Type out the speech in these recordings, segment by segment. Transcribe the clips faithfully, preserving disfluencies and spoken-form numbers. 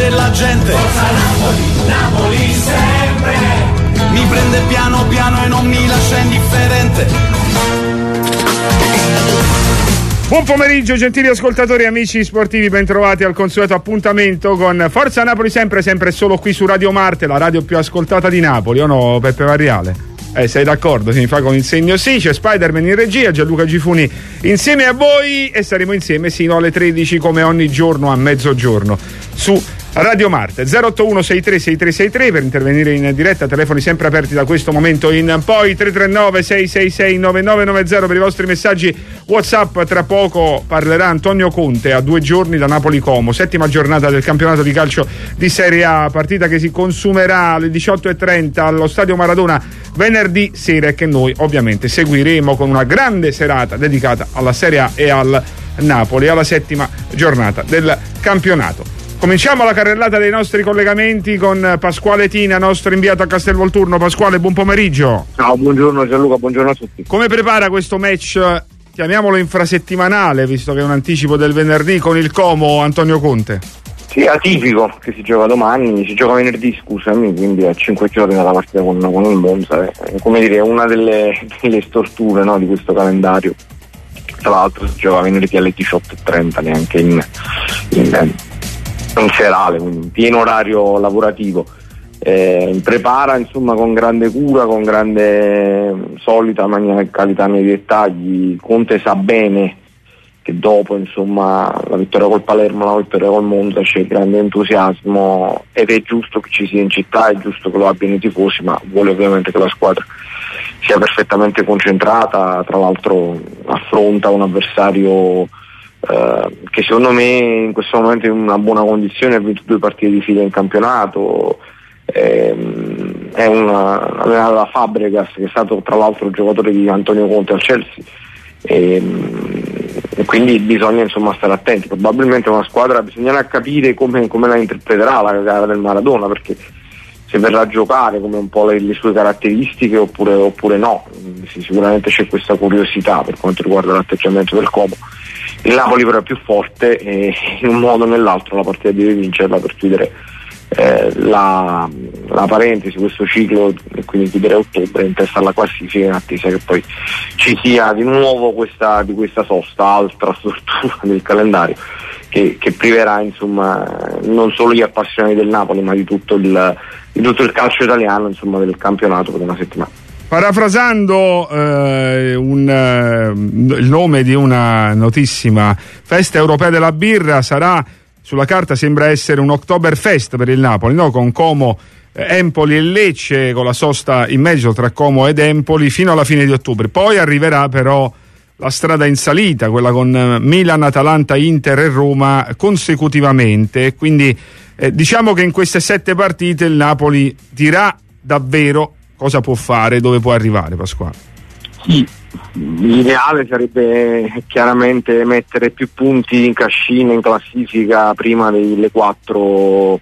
della gente. Forza Napoli, Napoli sempre. Mi prende piano piano e non mi lascia indifferente. Buon pomeriggio gentili ascoltatori e amici sportivi, bentrovati al consueto appuntamento con Forza Napoli sempre, sempre solo qui su Radio Marte, la radio più ascoltata di Napoli, o no Peppe Varriale? Eh, sei d'accordo? Si mi fa con il segno sì, c'è Spider-Man in regia, Gianluca Gifuni insieme a voi e saremo insieme sino alle tredici come ogni giorno a mezzogiorno su Radio Marte. Zero otto uno sei tre sei tre sei tre per intervenire in diretta, telefoni sempre aperti da questo momento in poi, tre tre nove sei sei sei nove nove nove zero per i vostri messaggi WhatsApp. Tra poco parlerà Antonio Conte a due giorni da Napoli-Como, settima giornata del campionato di calcio di Serie A, partita che si consumerà alle diciotto e trenta allo Stadio Maradona venerdì sera e che noi ovviamente seguiremo con una grande serata dedicata alla Serie A e al Napoli, alla settima giornata del campionato. Cominciamo la carrellata dei nostri collegamenti con Pasquale Tina, nostro inviato a Castelvolturno. Pasquale, buon pomeriggio. Ciao, buongiorno Gianluca, buongiorno a tutti. Come prepara questo match, chiamiamolo infrasettimanale, visto che è un anticipo del venerdì, con il Como Antonio Conte? Sì, è atipico che si gioca domani, si gioca venerdì, scusami, quindi a cinque giorni dalla partita con, con il Monza. È, come dire, una delle, delle storture, no, di questo calendario. Tra l'altro si gioca venerdì alle diciotto e trenta, neanche in... in in serale, quindi in pieno orario lavorativo. Eh, prepara insomma con grande cura, con grande solita maniacalità nei dettagli. Conte sa bene che dopo insomma la vittoria col Palermo, la vittoria col Monza c'è grande entusiasmo ed è giusto che ci sia in città, è giusto che lo abbiano i tifosi, ma vuole ovviamente che la squadra sia perfettamente concentrata. Tra l'altro affronta un avversario Uh, che secondo me in questo momento è in una buona condizione, ha vinto due partite di fila in campionato, ehm, è una, la Fabregas, che è stato tra l'altro il giocatore di Antonio Conte al Chelsea, ehm, e quindi bisogna insomma stare attenti. Probabilmente una squadra bisognerà capire come, come la interpreterà la gara del Maradona, perché se verrà a giocare come un po' le, le sue caratteristiche oppure, oppure no. Sì, sicuramente c'è questa curiosità per quanto riguarda l'atteggiamento del Como. Il Napoli però è più forte e in un modo o nell'altro la partita deve vincerla per chiudere eh, la, la parentesi, questo ciclo, e quindi chiudere ottobre in testa alla classifica, in attesa che poi ci sia di nuovo questa, di questa sosta, altra struttura del calendario che, che priverà insomma non solo gli appassionati del Napoli ma di tutto il, di tutto il calcio italiano, insomma, del campionato per una settimana. Parafrasando eh, un, eh, il nome di una notissima festa europea della birra, sarà, sulla carta sembra essere un Oktoberfest per il Napoli, no? Con Como, eh, Empoli e Lecce, con la sosta in mezzo tra Como ed Empoli fino alla fine di ottobre. Poi arriverà però la strada in salita, quella con Milan, Atalanta, Inter e Roma consecutivamente, quindi eh, diciamo che in queste sette partite il Napoli dirà davvero cosa può fare, dove può arrivare, Pasquale. Sì, l'ideale sarebbe chiaramente mettere più punti in cascina, in classifica, prima delle quattro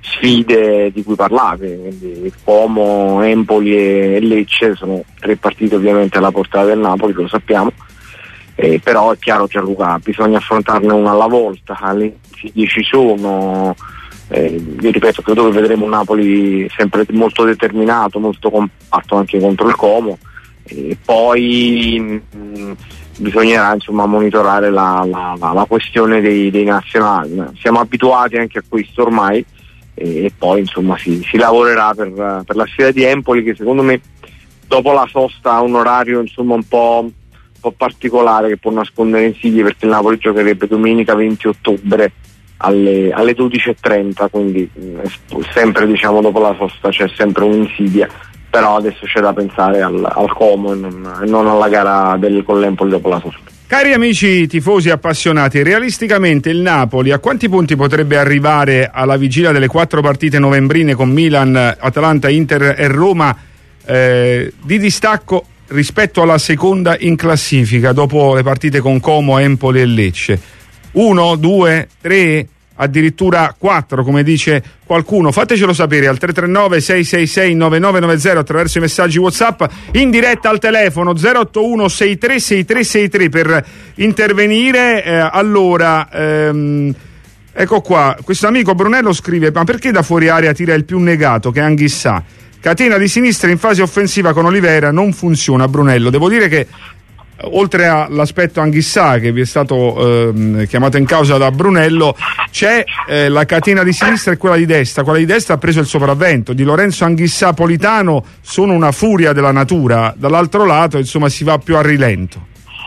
sfide di cui parlate, quindi Como, Empoli e Lecce sono tre partite ovviamente alla portata del Napoli, lo sappiamo, eh, però è chiaro Gianluca, bisogna affrontarne una alla volta, le sfide ci sono. Eh, io ripeto, credo che vedremo un Napoli sempre molto determinato, molto compatto anche contro il Como, e poi mh, bisognerà insomma monitorare la, la, la, la questione dei, dei nazionali. Siamo abituati anche a questo ormai, e, e poi insomma si, si lavorerà per, per la sfida di Empoli, che secondo me dopo la sosta ha un orario insomma un po', un po' particolare che può nascondere insidie, perché il Napoli giocherebbe domenica venti ottobre alle, alle dodici e trenta, quindi mh, sempre diciamo dopo la sosta c'è sempre un'insidia, però adesso c'è da pensare al, al Como e non, e non alla gara del con l'Empoli dopo la sosta. Cari amici tifosi appassionati, realisticamente il Napoli a quanti punti potrebbe arrivare alla vigilia delle quattro partite novembrine con Milan, Atalanta, Inter e Roma eh, di distacco rispetto alla seconda in classifica dopo le partite con Como, Empoli e Lecce? Uno, due, tre, addirittura quattro, come dice qualcuno? Fatecelo sapere al tre tre nove sei sei sei nove nove nove zero attraverso i messaggi WhatsApp, in diretta al telefono zero otto uno sei tre sei tre sei tre per intervenire. Eh, allora, ehm, Ecco qua, questo amico Brunello scrive: ma perché da fuori area tira il più negato, che è Anghissà? Catena di sinistra in fase offensiva con Olivera non funziona, Brunello. Devo dire che oltre all'aspetto Anghissà che vi è stato eh, chiamato in causa da Brunello, c'è eh, la catena di sinistra e quella di destra. Quella di destra ha preso il sopravvento. Di Lorenzo, Anghissà, Politano sono una furia della natura, dall'altro lato insomma si va più a rilento.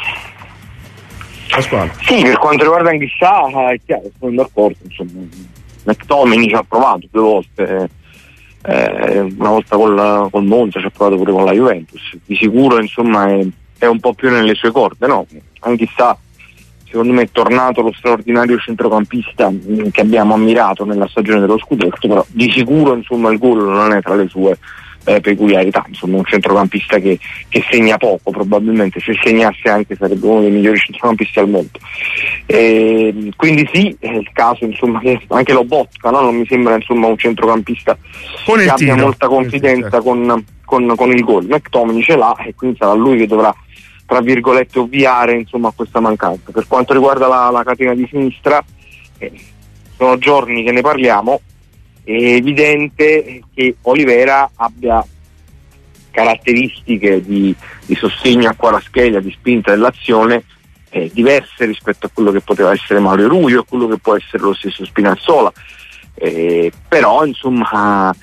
Pasquale. Sì, per quanto riguarda Anghissà è chiaro, sono d'accordo, insomma. McTominay ci ha provato due volte, eh, una volta col, col Monza, ci ha provato pure con la Juventus. Di sicuro insomma è, è un po' più nelle sue corde, no? Anghissà secondo me è tornato lo straordinario centrocampista che abbiamo ammirato nella stagione dello scudetto, però di sicuro insomma il gol non è tra le sue eh, peculiarità, insomma un centrocampista che, che segna poco, probabilmente se segnasse anche sarebbe uno dei migliori centrocampisti al mondo. E quindi sì, è il caso insomma che anche Lobotka, no? Non mi sembra insomma un centrocampista con che abbia tiro, molta confidenza con, con, con il gol. McTominay ce l'ha e quindi sarà lui che dovrà, tra virgolette, ovviare insomma a questa mancanza. Per quanto riguarda la, la catena di sinistra, eh, sono giorni che ne parliamo, è evidente che Olivera abbia caratteristiche di, di sostegno a Kvaratskhelia, di spinta dell'azione eh, diverse rispetto a quello che poteva essere Mauro Rugio e quello che può essere lo stesso Spinazzola, eh, però insomma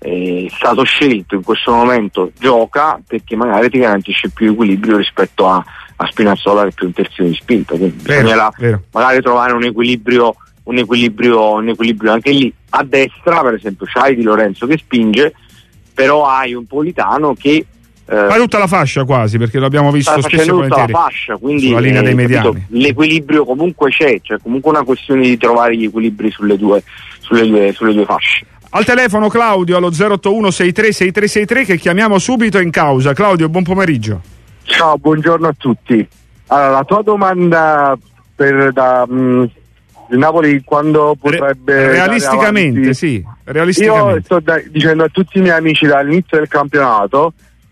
è stato scelto in questo momento, gioca perché magari ti garantisce più equilibrio rispetto a, a Spinazzola che è più un terzino di spinta, quindi vero, bisognerà vero. magari trovare un equilibrio un equilibrio un equilibrio anche lì. A destra per esempio c'hai Di Lorenzo che spinge, però hai un Politano che eh, fa tutta la fascia quasi, perché lo abbiamo visto sta spesso e tutta volentieri la fascia, quindi sulla linea eh, dei mediani. capito, l'equilibrio comunque c'è, cioè comunque una questione di trovare gli equilibri sulle due sulle due sulle due fasce. Al telefono Claudio allo zero otto uno sei tre sei tre sei tre che chiamiamo subito in causa. Claudio, buon pomeriggio. Ciao, buongiorno a tutti. Allora, la tua domanda per da mh, Napoli quando potrebbe Re- realisticamente sì realisticamente. Io sto da- dicendo a tutti i miei amici dall'inizio del campionato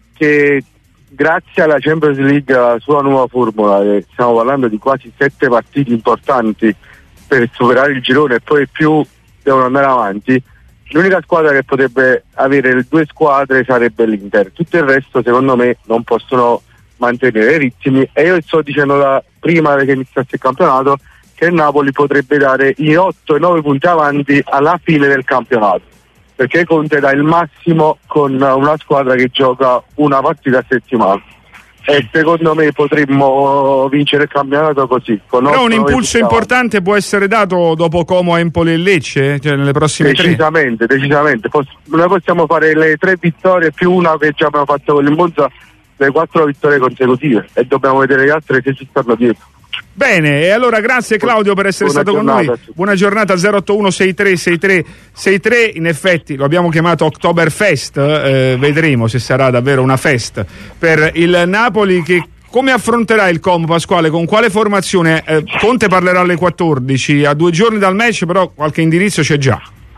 che grazie alla Champions League, la sua nuova formula, che stiamo parlando di quasi sette partite importanti per superare il girone e poi più devono andare avanti, l'unica squadra che potrebbe avere le due squadre sarebbe l'Inter. Tutto il resto secondo me non possono mantenere i ritmi, e io sto dicendo da prima che iniziasse il campionato che il Napoli potrebbe dare i otto e nove punti avanti alla fine del campionato, perché Conte dà il massimo con una squadra che gioca una partita a settimana e secondo me potremmo vincere il campionato così. Con Però un impulso importante può essere dato dopo Como, Empoli e Lecce, cioè nelle prossime decisamente, tre. Decisamente, noi possiamo fare le tre vittorie più una che già abbiamo fatto con il Monza, le quattro vittorie consecutive, e dobbiamo vedere le altre se ci stanno dietro. Bene, e allora grazie Claudio per essere Buona stato con noi. Buona giornata. Zero otto uno sei tre sei tre sei tre. In effetti lo abbiamo chiamato Oktoberfest, eh, vedremo se sarà davvero una fest per il Napoli. Che come affronterà il Como, Pasquale? Con quale formazione? Eh, Conte parlerà alle quattordici, a due giorni dal match, però qualche indirizzo c'è già.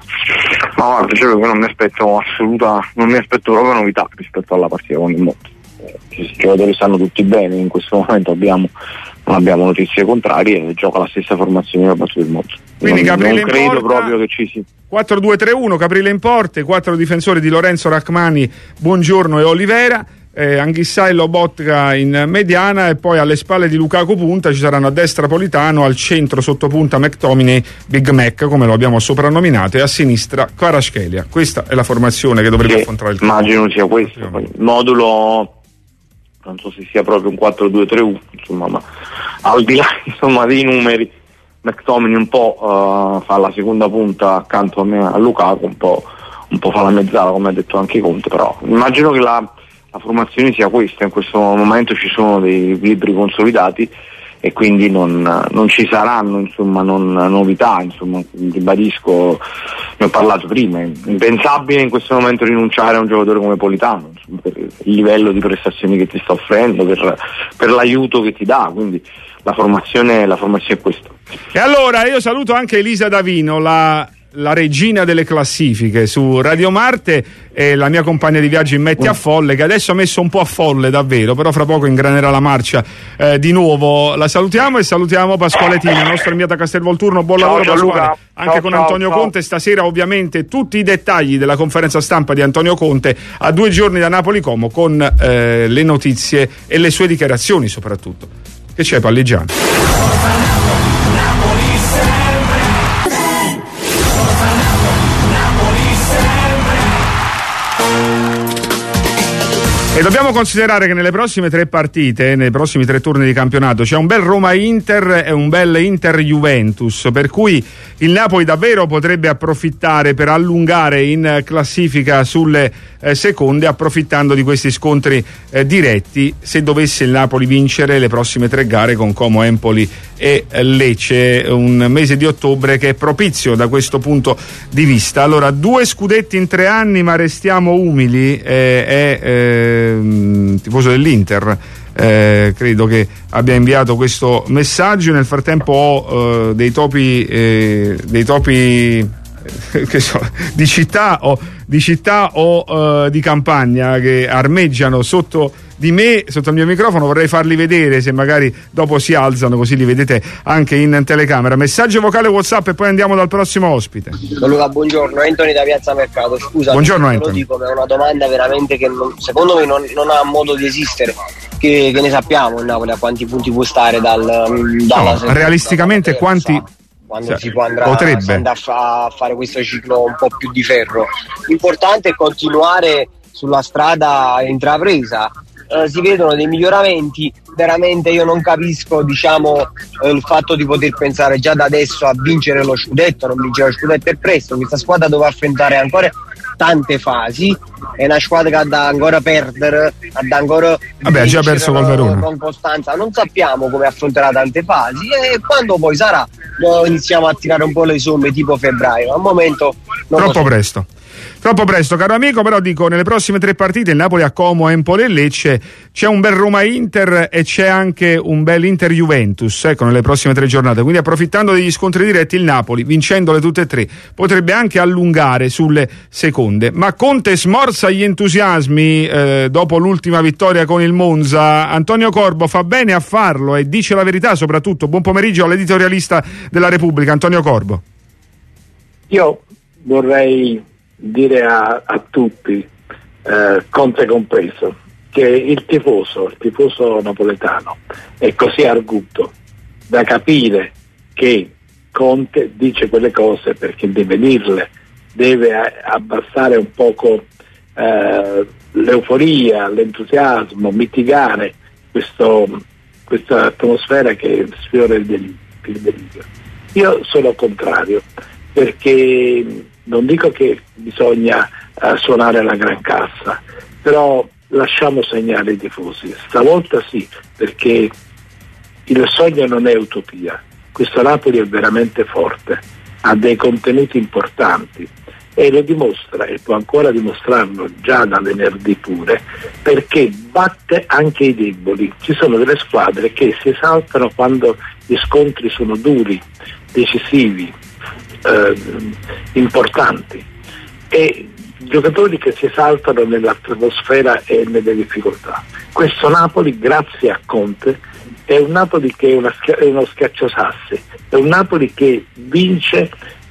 Ma guarda, dicevo che non mi aspetto assoluta, non mi aspetto proprio novità rispetto alla partita con il Monza. I giocatori stanno tutti bene, in questo momento abbiamo non abbiamo notizie contrarie, gioca la stessa formazione che ha battuto il Monza. Quindi non, Caprile non credo in porta, proprio che ci sia quattro due tre uno, Caprile in porte, quattro difensori di Lorenzo, Rachmani, Buongiorno e Olivera, eh, Anghissà e Lobotka in mediana, e poi alle spalle di Lukaku punta ci saranno a destra Politano, al centro sottopunta McTominay, Big Mac come lo abbiamo soprannominato, e a sinistra Kvaratskhelia. Questa è la formazione che dovrebbe sì, affrontare il immagino sia questo. Poi, il modulo non so se sia proprio un quattro due tre uno, insomma, ma al di là insomma dei numeri, McTominay un po' uh, fa la seconda punta accanto a me, a Lukaku, un po', un po' fa la mezzala come ha detto anche Conte, però immagino che la, la formazione sia questa. In questo momento ci sono dei equilibri consolidati e quindi non, non ci saranno insomma non, novità, insomma, ribadisco, ne ho parlato prima, è impensabile in questo momento rinunciare a un giocatore come Politano, insomma, per il livello di prestazioni che ti sta offrendo, per, per l'aiuto che ti dà, quindi la formazione, la formazione è questa. E allora io saluto anche Elisa Davino, la la regina delle classifiche su Radio Marte e la mia compagna di viaggio in Metti a Folle, che adesso ha messo un po' a folle davvero, però fra poco ingranerà la marcia eh, di nuovo. La salutiamo e salutiamo Pasquale Tina, il nostro inviato a Castelvolturno. Buon Ciao, lavoro Pasquale, Gianluca. anche Ciao, con ciao, Antonio ciao. Conte. Stasera ovviamente tutti i dettagli della conferenza stampa di Antonio Conte a due giorni da Napoli Como, con eh, le notizie e le sue dichiarazioni soprattutto. Che c'è, Palligiano? E dobbiamo considerare che nelle prossime tre partite, nei prossimi tre turni di campionato, c'è un bel Roma-Inter e un bel Inter-Juventus, per cui il Napoli davvero potrebbe approfittare per allungare in classifica sulle eh, seconde, approfittando di questi scontri eh, diretti, se dovesse il Napoli vincere le prossime tre gare con Como, Empoli e Lecce. Un mese di ottobre che è propizio da questo punto di vista. Allora, due scudetti in tre anni, ma restiamo umili. Eh, è eh, tifoso dell'Inter, eh, credo che abbia inviato questo messaggio. Nel frattempo ho eh, dei topi eh, dei topi eh, che so, di città o di città o eh, di campagna che armeggiano sotto di me, sotto il mio microfono. Vorrei farli vedere, se magari dopo si alzano, così li vedete anche in telecamera. Messaggio vocale WhatsApp e poi andiamo dal prossimo ospite. Luca, buongiorno, Anthony da Piazza Mercato. Scusa, buongiorno, te lo Anthony. dico, ma è una domanda veramente che non, secondo me non, non ha modo di esistere. Che, che ne sappiamo il Napoli a quanti punti può stare dal, dalla no, seconda, realisticamente dalla quanti terza, quando cioè, si può andare potrebbe a, a, fa, a fare questo ciclo un po' più di ferro. L'importante è continuare sulla strada intrapresa. Uh, si vedono dei miglioramenti, veramente io non capisco, diciamo, uh, il fatto di poter pensare già da adesso a vincere lo scudetto. Non vincere lo scudetto è presto, questa squadra dovrà affrontare ancora tante fasi, è una squadra che ha da ancora perdere, ha da ancora vabbè, ha già perso col Verona con costanza, non sappiamo come affronterà tante fasi e quando poi sarà lo iniziamo a tirare un po' le somme tipo febbraio. Al momento non troppo so. presto Troppo presto, caro amico, però dico, nelle prossime tre partite il Napoli a Como, Empoli e Lecce, c'è un bel Roma-Inter e c'è anche un bel Inter-Juventus, ecco, nelle prossime tre giornate. Quindi, approfittando degli scontri diretti, il Napoli, vincendole tutte e tre, potrebbe anche allungare sulle seconde. Ma Conte smorza gli entusiasmi eh, dopo l'ultima vittoria con il Monza. Antonio Corbo fa bene a farlo e dice la verità soprattutto. Buon pomeriggio all'editorialista della Repubblica, Antonio Corbo. Io vorrei dire a, a tutti, eh, Conte compreso, che il tifoso, il tifoso napoletano è così arguto da capire che Conte dice quelle cose perché deve dirle, deve abbassare un poco eh, l'euforia, l'entusiasmo, mitigare questo, questa atmosfera che sfiora il delirio. Io sono contrario, perché non dico che bisogna uh, suonare la gran cassa, però lasciamo segnare i tifosi. Stavolta sì, perché il sogno non è utopia. Questo Napoli è veramente forte, ha dei contenuti importanti e lo dimostra e può ancora dimostrarlo già da venerdì pure, perché batte anche i deboli. Ci sono delle squadre che si esaltano quando gli scontri sono duri, decisivi, Eh, importanti, e giocatori che si esaltano nell'atmosfera e nelle difficoltà. Questo Napoli, grazie a Conte, è un Napoli che è, una schia- è uno schiacciasassi, è un Napoli che vince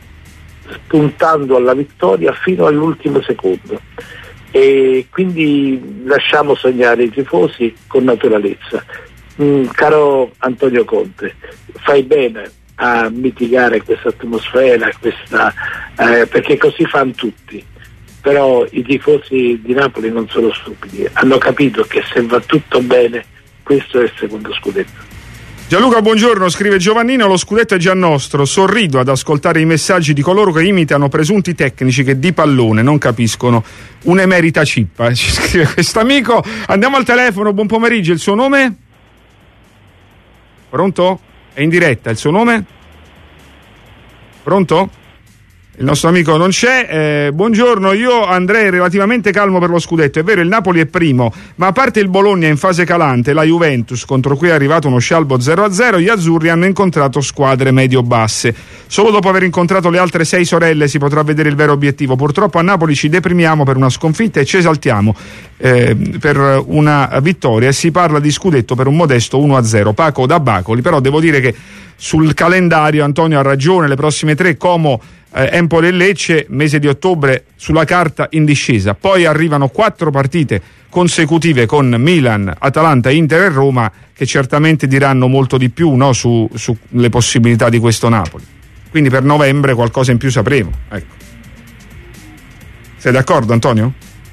puntando alla vittoria fino all'ultimo secondo, e quindi lasciamo sognare i tifosi con naturalezza. Mm, caro Antonio Conte, fai bene a mitigare questa atmosfera, questa, eh, perché così fanno tutti, però i tifosi di Napoli non sono stupidi, hanno capito che se va tutto bene questo è il secondo scudetto. Gianluca, buongiorno, scrive Giovannino, lo scudetto è già nostro, sorrido ad ascoltare i messaggi di coloro che imitano presunti tecnici che di pallone non capiscono un'emerita cippa, ci scrive quest'amico. Andiamo al telefono, buon pomeriggio, il suo nome? Pronto? È in diretta, il suo nome? Pronto? Il nostro amico non c'è. Eh, buongiorno, io andrei relativamente calmo per lo scudetto. È vero, il Napoli è primo, ma a parte il Bologna in fase calante, la Juventus, contro cui è arrivato uno scialbo zero a zero, gli azzurri hanno incontrato squadre medio-basse. Solo dopo aver incontrato le altre sei sorelle si potrà vedere il vero obiettivo. Purtroppo a Napoli ci deprimiamo per una sconfitta e ci esaltiamo eh, per una vittoria, e si parla di scudetto per un modesto uno a zero. Paco da Bacoli. Però devo dire che sul calendario Antonio ha ragione, le prossime tre: Como, Eh, Empoli e Lecce, mese di ottobre sulla carta in discesa. Poi arrivano quattro partite consecutive con Milan, Atalanta, Inter e Roma, che certamente diranno molto di più, no, su, sulle possibilità di questo Napoli. Quindi per novembre qualcosa in più sapremo. Ecco. Sei d'accordo, Antonio?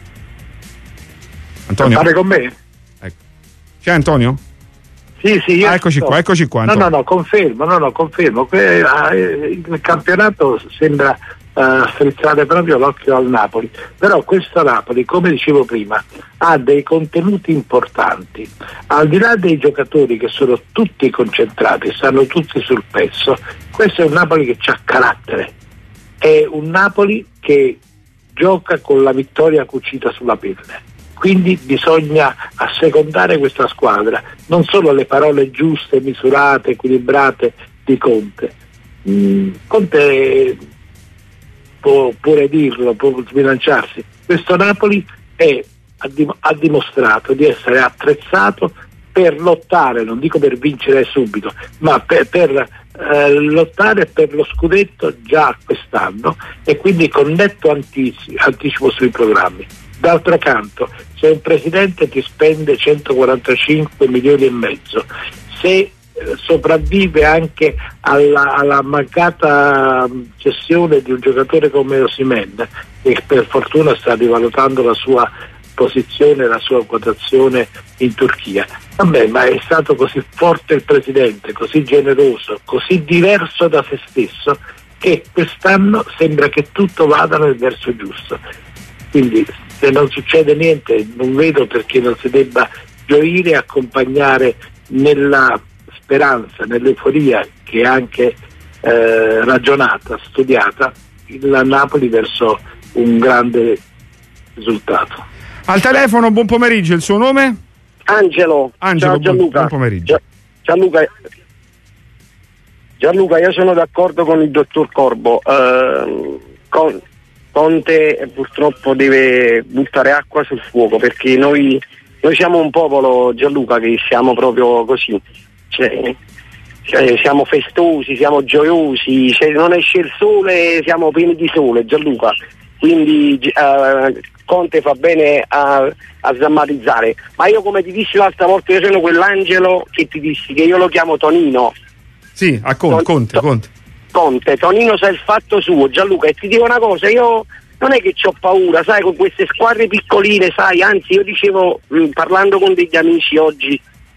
Antonio? Parlare con me? Ecco. C'è Antonio? Sì, sì, io ah, eccoci sto. qua, eccoci qua. No, Antonio. no, no, confermo, no, no, confermo. Que- eh, il campionato sembra eh, strizzare proprio l'occhio al Napoli, però questo Napoli, come dicevo prima, ha dei contenuti importanti. Al di là dei giocatori che sono tutti concentrati, stanno tutti sul pezzo, questo è un Napoli che ha carattere, è un Napoli che gioca con la vittoria cucita sulla pelle. Quindi bisogna assecondare questa squadra, non solo le parole giuste, misurate, equilibrate di Conte. Mm, Conte può pure dirlo, può sbilanciarsi. Questo Napoli è, ha, dim- ha dimostrato di essere attrezzato per lottare, non dico per vincere subito, ma per, per eh, lottare per lo scudetto già quest'anno, e quindi con netto anticipo, anticipo sui programmi. D'altro canto, se un presidente ti spende centoquarantacinque milioni e mezzo, se eh, sopravvive anche alla, alla mancata cessione di un giocatore come Osimhen, che per fortuna sta rivalutando la sua posizione, la sua quotazione in Turchia, vabbè, ma è stato così forte il presidente, così generoso, così diverso da se stesso, che quest'anno sembra che tutto vada nel verso giusto. Quindi se non succede niente, non vedo perché non si debba gioire e accompagnare nella speranza, nell'euforia che è anche eh, ragionata, studiata, il Napoli verso un grande risultato. Al telefono, buon pomeriggio, il suo nome? Angelo. Angelo, Ciao Gianluca. Buon pomeriggio. Gianluca, Gianluca, io sono d'accordo con il dottor Corbo. Eh, con, Conte purtroppo deve buttare acqua sul fuoco, perché noi, noi siamo un popolo, Gianluca, che siamo proprio così, cioè, cioè, siamo festosi, siamo gioiosi, se non esce il sole siamo pieni di sole, Gianluca, quindi eh, Conte fa bene a, a sdrammatizzare. Ma io, come ti dissi l'altra volta, io sono quell'angelo che ti dissi che io lo chiamo Tonino. Sì, a Conte, Conte, Conte. Conte, Tonino sa il fatto suo, Gianluca, e ti dico una cosa, io non è che c'ho paura, sai, con queste squadre piccoline, sai, anzi io dicevo, mh, parlando con degli amici oggi,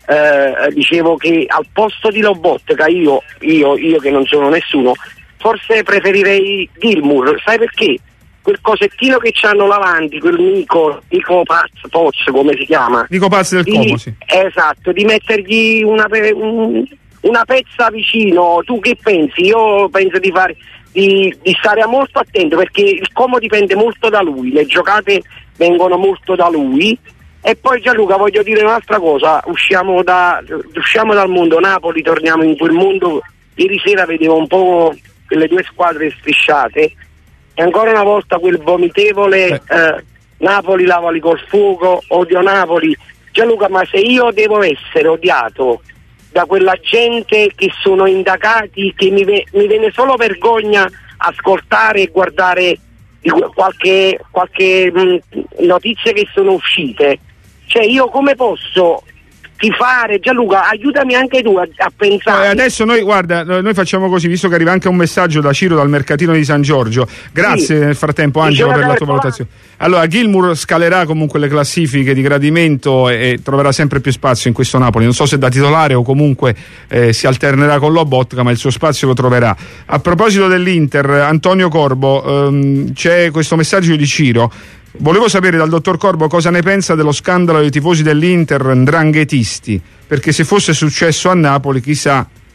eh, dicevo che al posto di Lobotka, io, io, io che non sono nessuno, forse preferirei Gilmour, sai perché? Quel cosettino che c'hanno davanti, quel Nico, Nico Paz, Poz, come si chiama? Nico Paz del di, Como, sì. Esatto, di mettergli una... Un, una pezza vicino. Tu che pensi? Io penso di fare di, di stare molto attento, perché il Como dipende molto da lui, le giocate vengono molto da lui. E poi, Gianluca, voglio dire un'altra cosa, usciamo, da, usciamo dal mondo Napoli, torniamo in quel mondo. Ieri sera vedevo un po' quelle due squadre strisciate e ancora una volta quel vomitevole eh. Eh, Napoli lavali col fuoco, odio Napoli. Gianluca, ma se io devo essere odiato da quella gente che sono indagati, che mi, ve- mi viene solo vergogna ascoltare e guardare qualche, qualche mh, notizie che sono uscite, cioè io come posso tifare? Gianluca, aiutami anche tu a, a pensare. Eh, adesso noi, guarda, noi facciamo così, visto che arriva anche un messaggio da Ciro dal mercatino di San Giorgio. Grazie, sì. Nel frattempo, Angelo, per la tua valutazione. Allora, Gilmour scalerà comunque le classifiche di gradimento e, e troverà sempre più spazio in questo Napoli. Non so se da titolare o comunque eh, si alternerà con Lobotka, ma il suo spazio lo troverà. A proposito dell'Inter, Antonio Corbo, ehm, c'è questo messaggio di Ciro. Volevo sapere dal dottor Corbo cosa ne pensa dello scandalo dei tifosi dell'Inter ndranghetisti, perché se fosse successo a Napoli chissà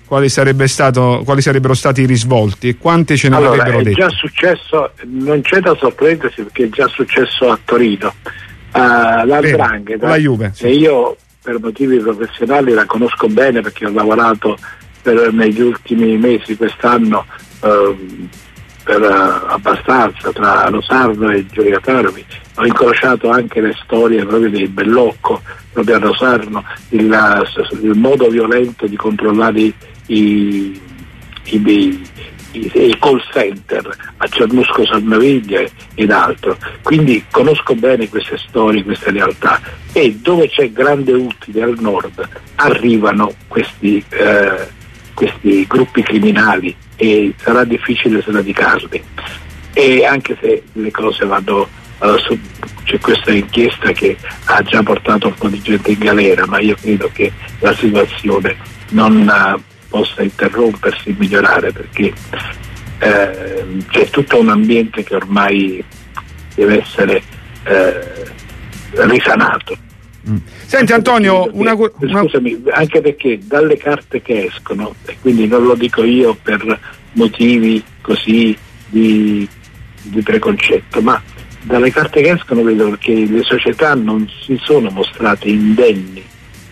quali sarebbe stato quali sarebbero stati i risvolti e quanti ce ne allora, avrebbero è detto? Già successo, non c'è da sorprendersi perché è già successo a Torino. Uh, l'Andrangheta, la Juve, sì. E io per motivi professionali la conosco bene perché ho lavorato per, negli ultimi mesi quest'anno uh, per uh, abbastanza tra Rosarno e Gioia Taromi. Ho incrociato anche le storie proprio dei Bellocco, proprio a Rosarno, il, il modo violento di controllare i, i, i, i, i call center a Cernusco Salnaviglia ed altro. Quindi conosco bene queste storie, queste realtà, e dove c'è grande utile al nord arrivano questi, eh, questi gruppi criminali e sarà difficile sradicarli. E anche se le cose vanno uh, su, c'è questa inchiesta che ha già portato un po' di gente in galera, ma io credo che la situazione non uh, possa interrompersi, migliorare, perché eh, c'è tutto un ambiente che ormai deve essere eh, risanato. Mm. Senti Antonio, una, che, una... scusami, anche perché dalle carte che escono, e quindi non lo dico io per motivi così di, di preconcetto, ma dalle carte che escono vedo che le società non si sono mostrate indenni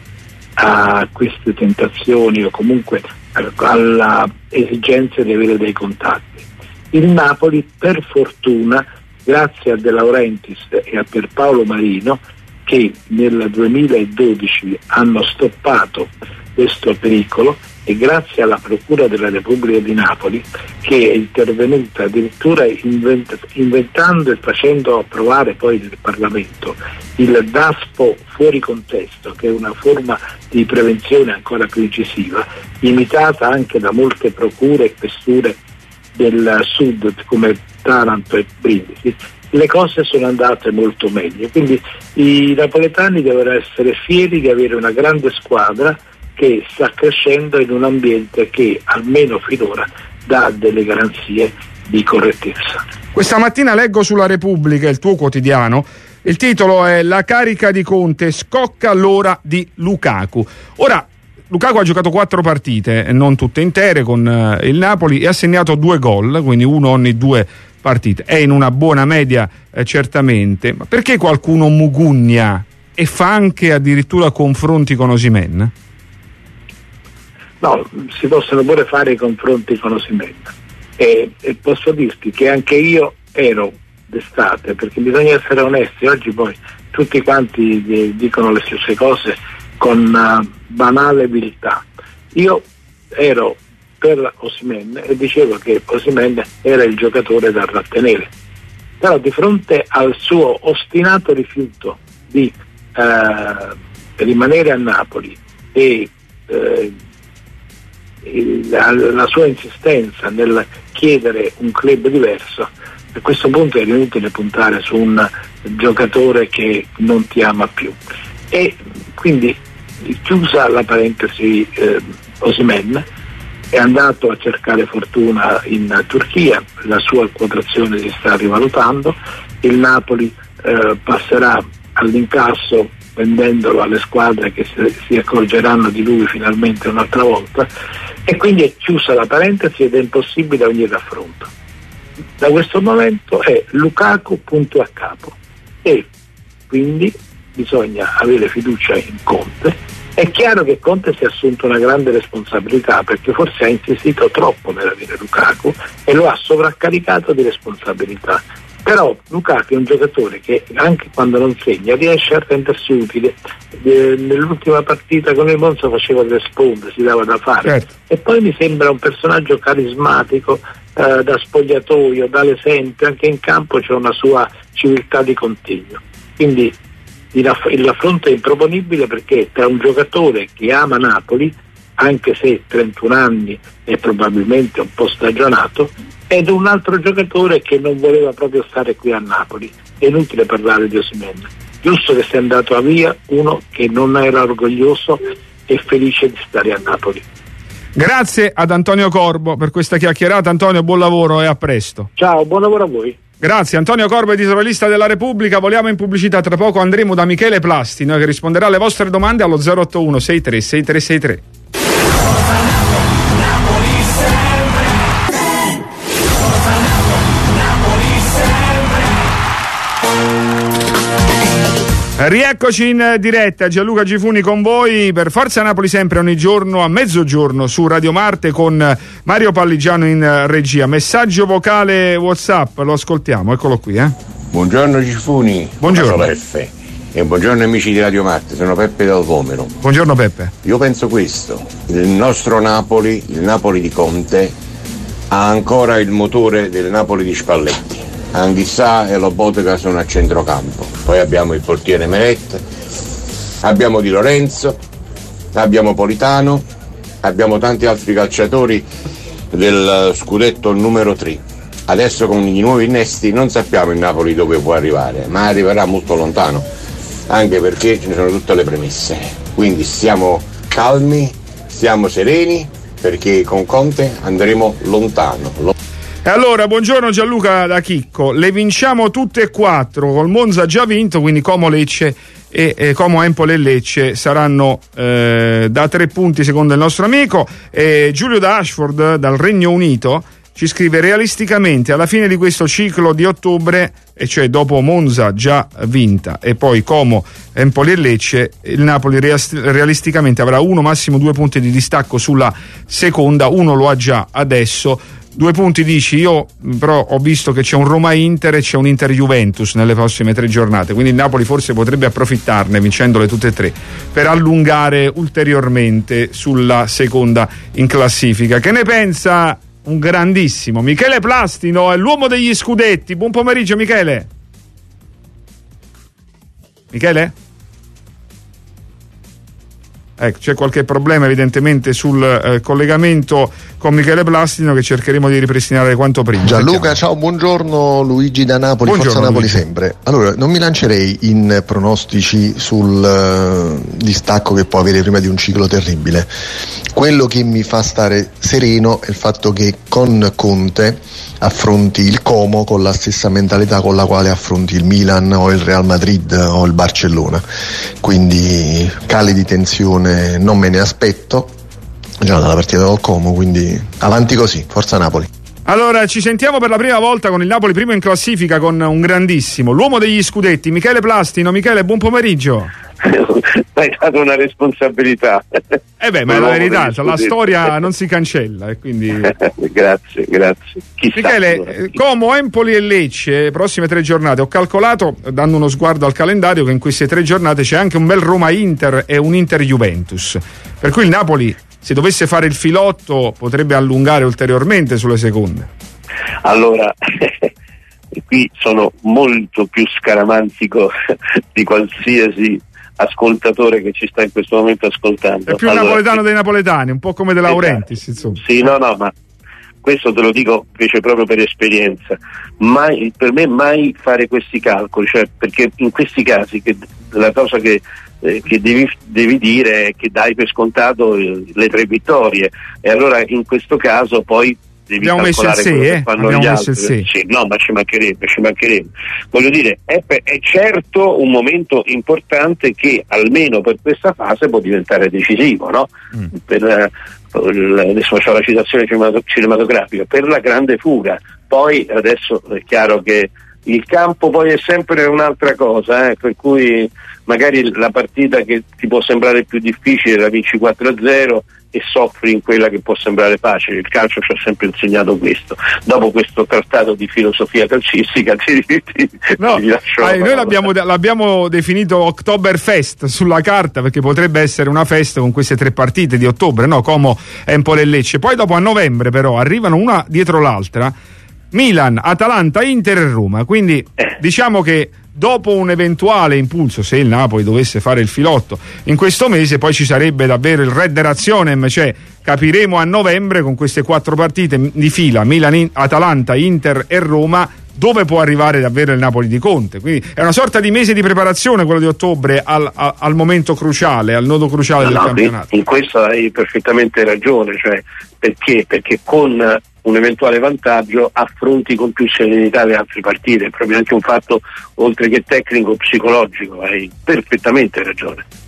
a queste tentazioni o comunque alla esigenza di avere dei contatti. Il Napoli, per fortuna, grazie a De Laurentiis e a Pierpaolo Marino, che nel duemiladodici hanno stoppato questo pericolo, e grazie alla Procura della Repubblica di Napoli, che è intervenuta addirittura invent- inventando e facendo approvare poi nel Parlamento il DASPO fuori contesto, che è una forma di prevenzione ancora più incisiva, imitata anche da molte procure e questure del sud come Taranto e Brindisi. Le cose sono andate molto meglio, quindi i napoletani devono essere fieri di avere una grande squadra che sta crescendo in un ambiente che almeno finora dà delle garanzie di correttezza. Questa mattina leggo sulla Repubblica, il tuo quotidiano, il titolo è "La carica di Conte scocca l'ora di Lukaku". Ora, Lukaku ha giocato quattro partite, non tutte intere, con eh, il Napoli, e ha segnato due gol, quindi uno ogni due partite. È in una buona media eh, certamente, ma perché qualcuno mugugna e fa anche addirittura confronti con Osimhen? No, si possono pure fare i confronti con Osimhen, e, e posso dirti che anche io ero d'estate, perché bisogna essere onesti, oggi poi tutti quanti dicono le stesse cose con uh, banale viltà. Io ero per Osimhen e dicevo che Osimhen era il giocatore da trattenere, però di fronte al suo ostinato rifiuto di uh, rimanere a Napoli e uh, La, la sua insistenza nel chiedere un club diverso, a questo punto è inutile puntare su un giocatore che non ti ama più. E quindi, chiusa la parentesi, eh, Osimhen è andato a cercare fortuna in Turchia, la sua quotazione si sta rivalutando, il Napoli eh, passerà all'incasso vendendolo alle squadre che si, si accorgeranno di lui finalmente un'altra volta, e quindi è chiusa la parentesi ed è impossibile ogni raffronto. Da questo momento è Lukaku punto a capo, e quindi bisogna avere fiducia in Conte. È chiaro che Conte si è assunto una grande responsabilità, perché forse ha insistito troppo nell'avere Lukaku e lo ha sovraccaricato di responsabilità. Però Lukaku è un giocatore che anche quando non segna riesce a rendersi utile. Eh, nell'ultima partita con il Monza faceva le sponde, si dava da fare, certo. E poi mi sembra un personaggio carismatico, eh, da spogliatoio, da l'esempio, anche in campo c'è una sua civiltà di contegno. Quindi il, raff- il raffronto è improponibile, perché tra un giocatore che ama Napoli, anche se trentuno anni e probabilmente un po' stagionato, ed un altro giocatore che non voleva proprio stare qui a Napoli. È inutile parlare di Osimhen, giusto che sia andato via uno che non era orgoglioso e felice di stare a Napoli. Grazie ad Antonio Corbo per questa chiacchierata. Antonio, buon lavoro e a presto. Ciao, buon lavoro a voi. Grazie. Antonio Corbo, editorialista della Repubblica. Voliamo in pubblicità, tra poco andremo da Michele Plasti, che risponderà alle vostre domande allo zero otto uno sei tre sei tre sei tre. Rieccoci in diretta, Gianluca Gifuni con voi per Forza Napoli, sempre ogni giorno a mezzogiorno su Radio Marte con Mario Palligiano in regia. Messaggio vocale WhatsApp, lo ascoltiamo, eccolo qui. Eh. Buongiorno Gifuni. Buongiorno. F. E buongiorno amici di Radio Marte, sono Peppe dal Vomero. Buongiorno Peppe. Io penso questo, il nostro Napoli, il Napoli di Conte, ha ancora il motore del Napoli di Spalletti. Anghissà e Lobotka sono a centrocampo, poi abbiamo il portiere Meret, abbiamo Di Lorenzo, abbiamo Politano, abbiamo tanti altri calciatori del scudetto numero tre. Adesso con i nuovi innesti non sappiamo il Napoli dove può arrivare, ma arriverà molto lontano, anche perché ce ne sono tutte le premesse. Quindi stiamo calmi, stiamo sereni, perché con Conte andremo lontano. E allora, buongiorno Gianluca da Chicco, le vinciamo tutte e quattro, col Monza già vinto, quindi Como, Lecce e eh, Como, Empoli e Lecce saranno eh, da tre punti secondo il nostro amico. E Giulio da Ashford dal Regno Unito ci scrive: realisticamente alla fine di questo ciclo di ottobre, e cioè dopo Monza già vinta e poi Como, Empoli e Lecce, il Napoli realisticamente avrà uno, massimo due punti di distacco sulla seconda, uno lo ha già adesso. Due punti dici, io però ho visto che c'è un Roma-Inter e c'è un Inter-Juventus nelle prossime tre giornate, quindi il Napoli forse potrebbe approfittarne, vincendole tutte e tre, per allungare ulteriormente sulla seconda in classifica. Che ne pensa un grandissimo Michele Plastino, è l'uomo degli scudetti? Buon pomeriggio Michele. Michele? Ecco, c'è qualche problema evidentemente sul eh, collegamento con Michele Plastino, che cercheremo di ripristinare quanto prima. Gianluca, ciao, buongiorno, Luigi da Napoli, buongiorno, Forza Napoli Luigi. Sempre. Allora, non mi lancerei in pronostici sul uh, distacco che può avere prima di un ciclo terribile. Quello che mi fa stare sereno è il fatto che con Conte affronti il Como con la stessa mentalità con la quale affronti il Milan o il Real Madrid o il Barcellona, quindi cali di tensione non me ne aspetto già dalla partita col Como, quindi avanti così, Forza Napoli. Allora, ci sentiamo per la prima volta con il Napoli primo in classifica, con un grandissimo, l'uomo degli scudetti, Michele Plastino. Michele, buon pomeriggio. Hai dato una responsabilità. Eh beh, ma è la verità, cioè, la storia non si cancella e quindi grazie, grazie. Chissà, Michele, allora, Como, Empoli e Lecce, prossime tre giornate. Ho calcolato, dando uno sguardo al calendario, che in queste tre giornate c'è anche un bel Roma-Inter e un Inter-Juventus, per cui il Napoli, se dovesse fare il filotto, potrebbe allungare ulteriormente sulle seconde. Allora qui sono molto più scaramantico di qualsiasi ascoltatore che ci sta in questo momento ascoltando. È più allora, napoletano dei napoletani, un po' come De Laurentiis, insomma. Sì, no, no, ma questo te lo dico invece proprio per esperienza. Mai, per me mai fare questi calcoli, cioè, perché in questi casi che, la cosa che, eh, che devi, devi dire è che dai per scontato eh, le tre vittorie, e allora in questo caso poi devi abbiamo messo il calcolare sé, eh? fanno abbiamo gli messo altri. il sé. Sì, no, ma ci mancherebbe, ci mancherebbe. Voglio dire, è, è certo un momento importante che almeno per questa fase può diventare decisivo, no? Mm. Per, uh, adesso faccio la citazione cinematografica, per la grande fuga. Poi adesso è chiaro che il campo poi è sempre un'altra cosa, eh? Per cui magari la partita che ti può sembrare più difficile la vinci quattro a zero e soffri in quella che può sembrare facile. Il calcio ci ha sempre insegnato questo. Dopo questo trattato di filosofia calcistica ti, ti, no, ti lascio eh, noi l'abbiamo, l'abbiamo definito Oktoberfest sulla carta, perché potrebbe essere una festa con queste tre partite di ottobre, no? Como, Empoli e Lecce. Poi dopo a novembre però arrivano una dietro l'altra Milan, Atalanta, Inter e Roma, quindi eh. diciamo che dopo un eventuale impulso, se il Napoli dovesse fare il filotto in questo mese, poi ci sarebbe davvero il Red Razionem, cioè capiremo a novembre con queste quattro partite di fila, Milan, Atalanta, Inter e Roma, dove può arrivare davvero il Napoli di Conte. Quindi è una sorta di mese di preparazione quello di ottobre al, al, al momento cruciale, al nodo cruciale no, del no, campionato. In questo hai perfettamente ragione, cioè perché? Perché con un eventuale vantaggio affronti con più serenità le altre partite, è proprio anche un fatto oltre che tecnico psicologico, hai perfettamente ragione.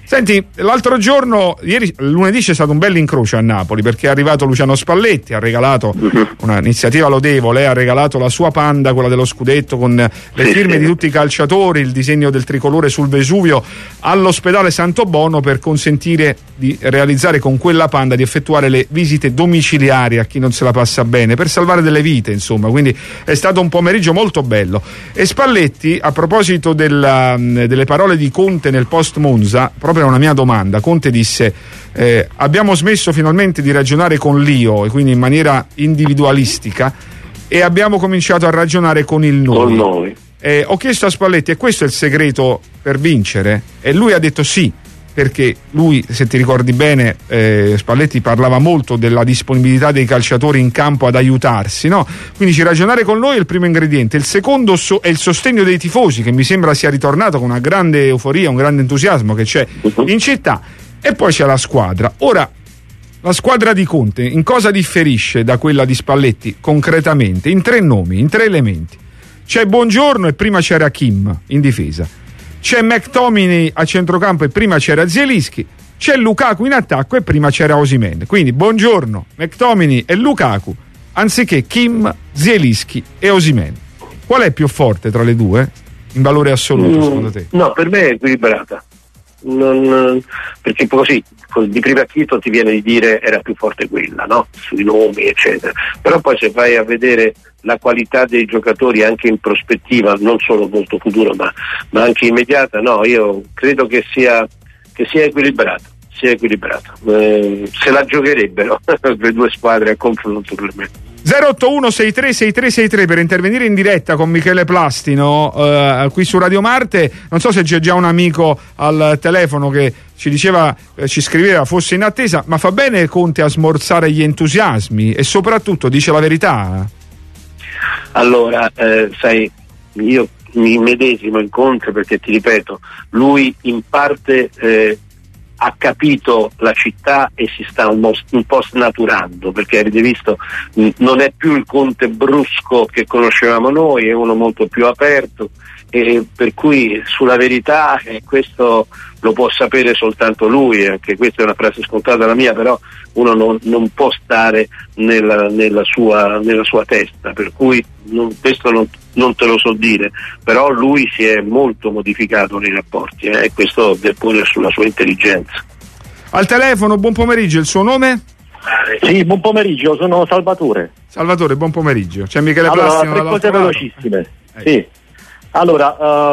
Senti, l'altro giorno, ieri lunedì c'è stato un bel incrocio a Napoli, perché è arrivato Luciano Spalletti, ha regalato un'iniziativa lodevole, ha regalato la sua Panda, quella dello scudetto, con le sì, firme sì. di tutti i calciatori, il disegno del tricolore sul Vesuvio, all'ospedale Santo Bono, per consentire di realizzare con quella Panda, di effettuare le visite domiciliari a chi non se la passa bene, per salvare delle vite, insomma. Quindi è stato un pomeriggio molto bello. E Spalletti, a proposito della, delle parole di Conte nel post Monza, proprio una mia domanda, Conte disse eh, abbiamo smesso finalmente di ragionare con l'io, e quindi in maniera individualistica, e abbiamo cominciato a ragionare con il noi. Con noi. Eh, ho chiesto a Spalletti: e questo è il segreto per vincere? E lui ha detto sì, perché lui, se ti ricordi bene, eh, Spalletti parlava molto della disponibilità dei calciatori in campo ad aiutarsi, no? Quindi ci ragionare con noi è il primo ingrediente. Il secondo so- è il sostegno dei tifosi, che mi sembra sia ritornato con una grande euforia, un grande entusiasmo che c'è in città, e poi c'è la squadra. Ora, la squadra di Conte in cosa differisce da quella di Spalletti concretamente? In tre nomi, in tre elementi. C'è Buongiorno e prima c'era Kim in difesa. C'è McTominay a centrocampo e prima c'era Zielinski. C'è Lukaku in attacco e prima c'era Osimhen. Quindi Buongiorno, McTominay e Lukaku, anziché Kim, Zielinski e Osimhen. Qual è più forte tra le due in valore assoluto, mm, secondo te? No, per me è equilibrata. Non, perché così di primo acchito ti viene di dire era più forte quella, no? Sui nomi eccetera, però poi se vai a vedere la qualità dei giocatori anche in prospettiva, non solo molto futuro ma, ma anche immediata, no, io credo che sia che sia equilibrato sia equilibrato eh, se la giocherebbero le due squadre a confronto per me. zero otto uno sei tre sei tre sei tre per intervenire in diretta con Michele Plastino eh, qui su Radio Marte. Non so se c'è già un amico al telefono che ci diceva, eh, ci scriveva, fosse in attesa, ma fa bene Conte a smorzare gli entusiasmi e soprattutto dice la verità? Allora, eh, sai, io mi medesimo in Conte perché ti ripeto, lui in parte eh, ha capito la città e si sta un, un po' snaturando, perché avete visto mh, non è più il Conte brusco che conoscevamo noi, è uno molto più aperto, e per cui sulla verità eh, questo lo può sapere soltanto lui, anche questa è una frase scontata la mia, però uno non, non può stare nella, nella, sua, nella sua testa, per cui non, questo non, non te lo so dire, però lui si è molto modificato nei rapporti eh, e questo depone sulla sua intelligenza. Al telefono, buon pomeriggio, il suo nome? Sì, buon pomeriggio, sono Salvatore. Salvatore, buon pomeriggio. C'è Michele allora, Plastino. Tre cose velocissime. Eh. Sì. Allora,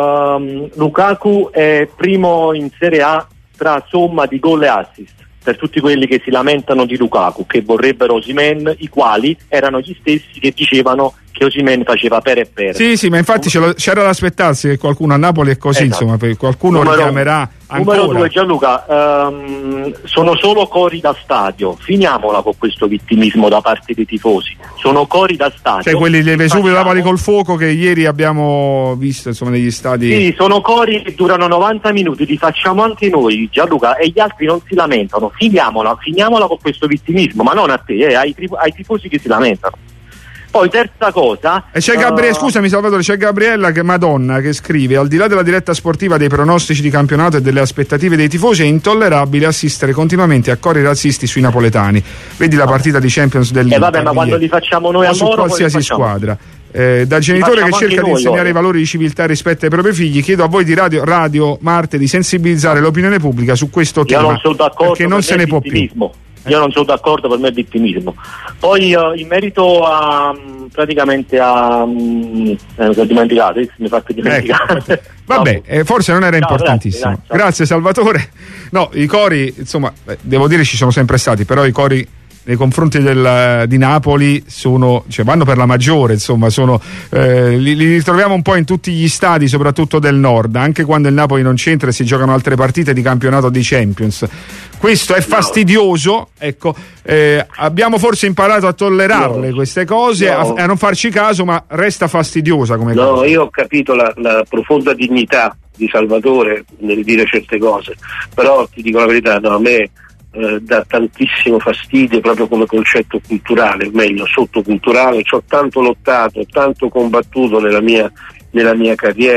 um, Lukaku è primo in Serie A tra somma di gol e assist, per tutti quelli che si lamentano di Lukaku, che vorrebbero Osimhen, i quali erano gli stessi che dicevano che Osimhen faceva per e per. Sì, sì, ma infatti c'era, c'era da aspettarsi che qualcuno a Napoli è così, esatto. Insomma, per qualcuno numero, richiamerà ancora. Numero due, Gianluca, um, sono solo cori da stadio, finiamola con questo vittimismo da parte dei tifosi, sono cori da stadio. Cioè quelli del Vesuvio Napoli col fuoco che ieri abbiamo visto, insomma, negli stadi. Sì, sono cori che durano novanta minuti, li facciamo anche noi, Gianluca, e gli altri non si lamentano, finiamola, finiamola con questo vittimismo, ma non a te, eh, ai, ai tifosi che si lamentano. Poi terza cosa, e c'è Gabriele, uh... scusami Salvatore, c'è Gabriella che Madonna che scrive: al di là della diretta sportiva, dei pronostici di campionato e delle aspettative dei tifosi, è intollerabile assistere continuamente a cori razzisti sui napoletani. Vedi la partita di Champions dell'Inter. Eh vabbè, ma quando li facciamo noi o a su loro, qualsiasi squadra. Eh, da genitore che cerca di insegnare loro i valori di civiltà rispetto ai propri figli, chiedo a voi di Radio, Radio Marte di sensibilizzare l'opinione pubblica su questo Io tema, non sono d'accordo, perché non se ne può più. Io non sono d'accordo, per me è vittimismo. Poi uh, in merito a um, praticamente a um, eh, mi sono dimenticato, mi fate dimenticare. Ecco. Vabbè, eh, forse non era ciao, importantissimo. Grazie, grazie, grazie Salvatore. No, i cori, insomma, beh, devo dire ci sono sempre stati, però i cori nei confronti del, di Napoli sono, cioè, vanno per la maggiore, insomma, sono, eh, li, li ritroviamo un po' in tutti gli stadi, soprattutto del nord, anche quando il Napoli non c'entra e si giocano altre partite di campionato di Champions. Questo è fastidioso, ecco, eh, abbiamo forse imparato a tollerarle no. queste cose, no. a, a non farci caso, ma resta fastidiosa come no, cosa. Io ho capito la, la profonda dignità di Salvatore nel dire certe cose, però ti dico la verità, no, a me Eh, dà tantissimo fastidio proprio come concetto culturale, o meglio sottoculturale. Ci ho tanto lottato, tanto combattuto nella mia, nella mia carriera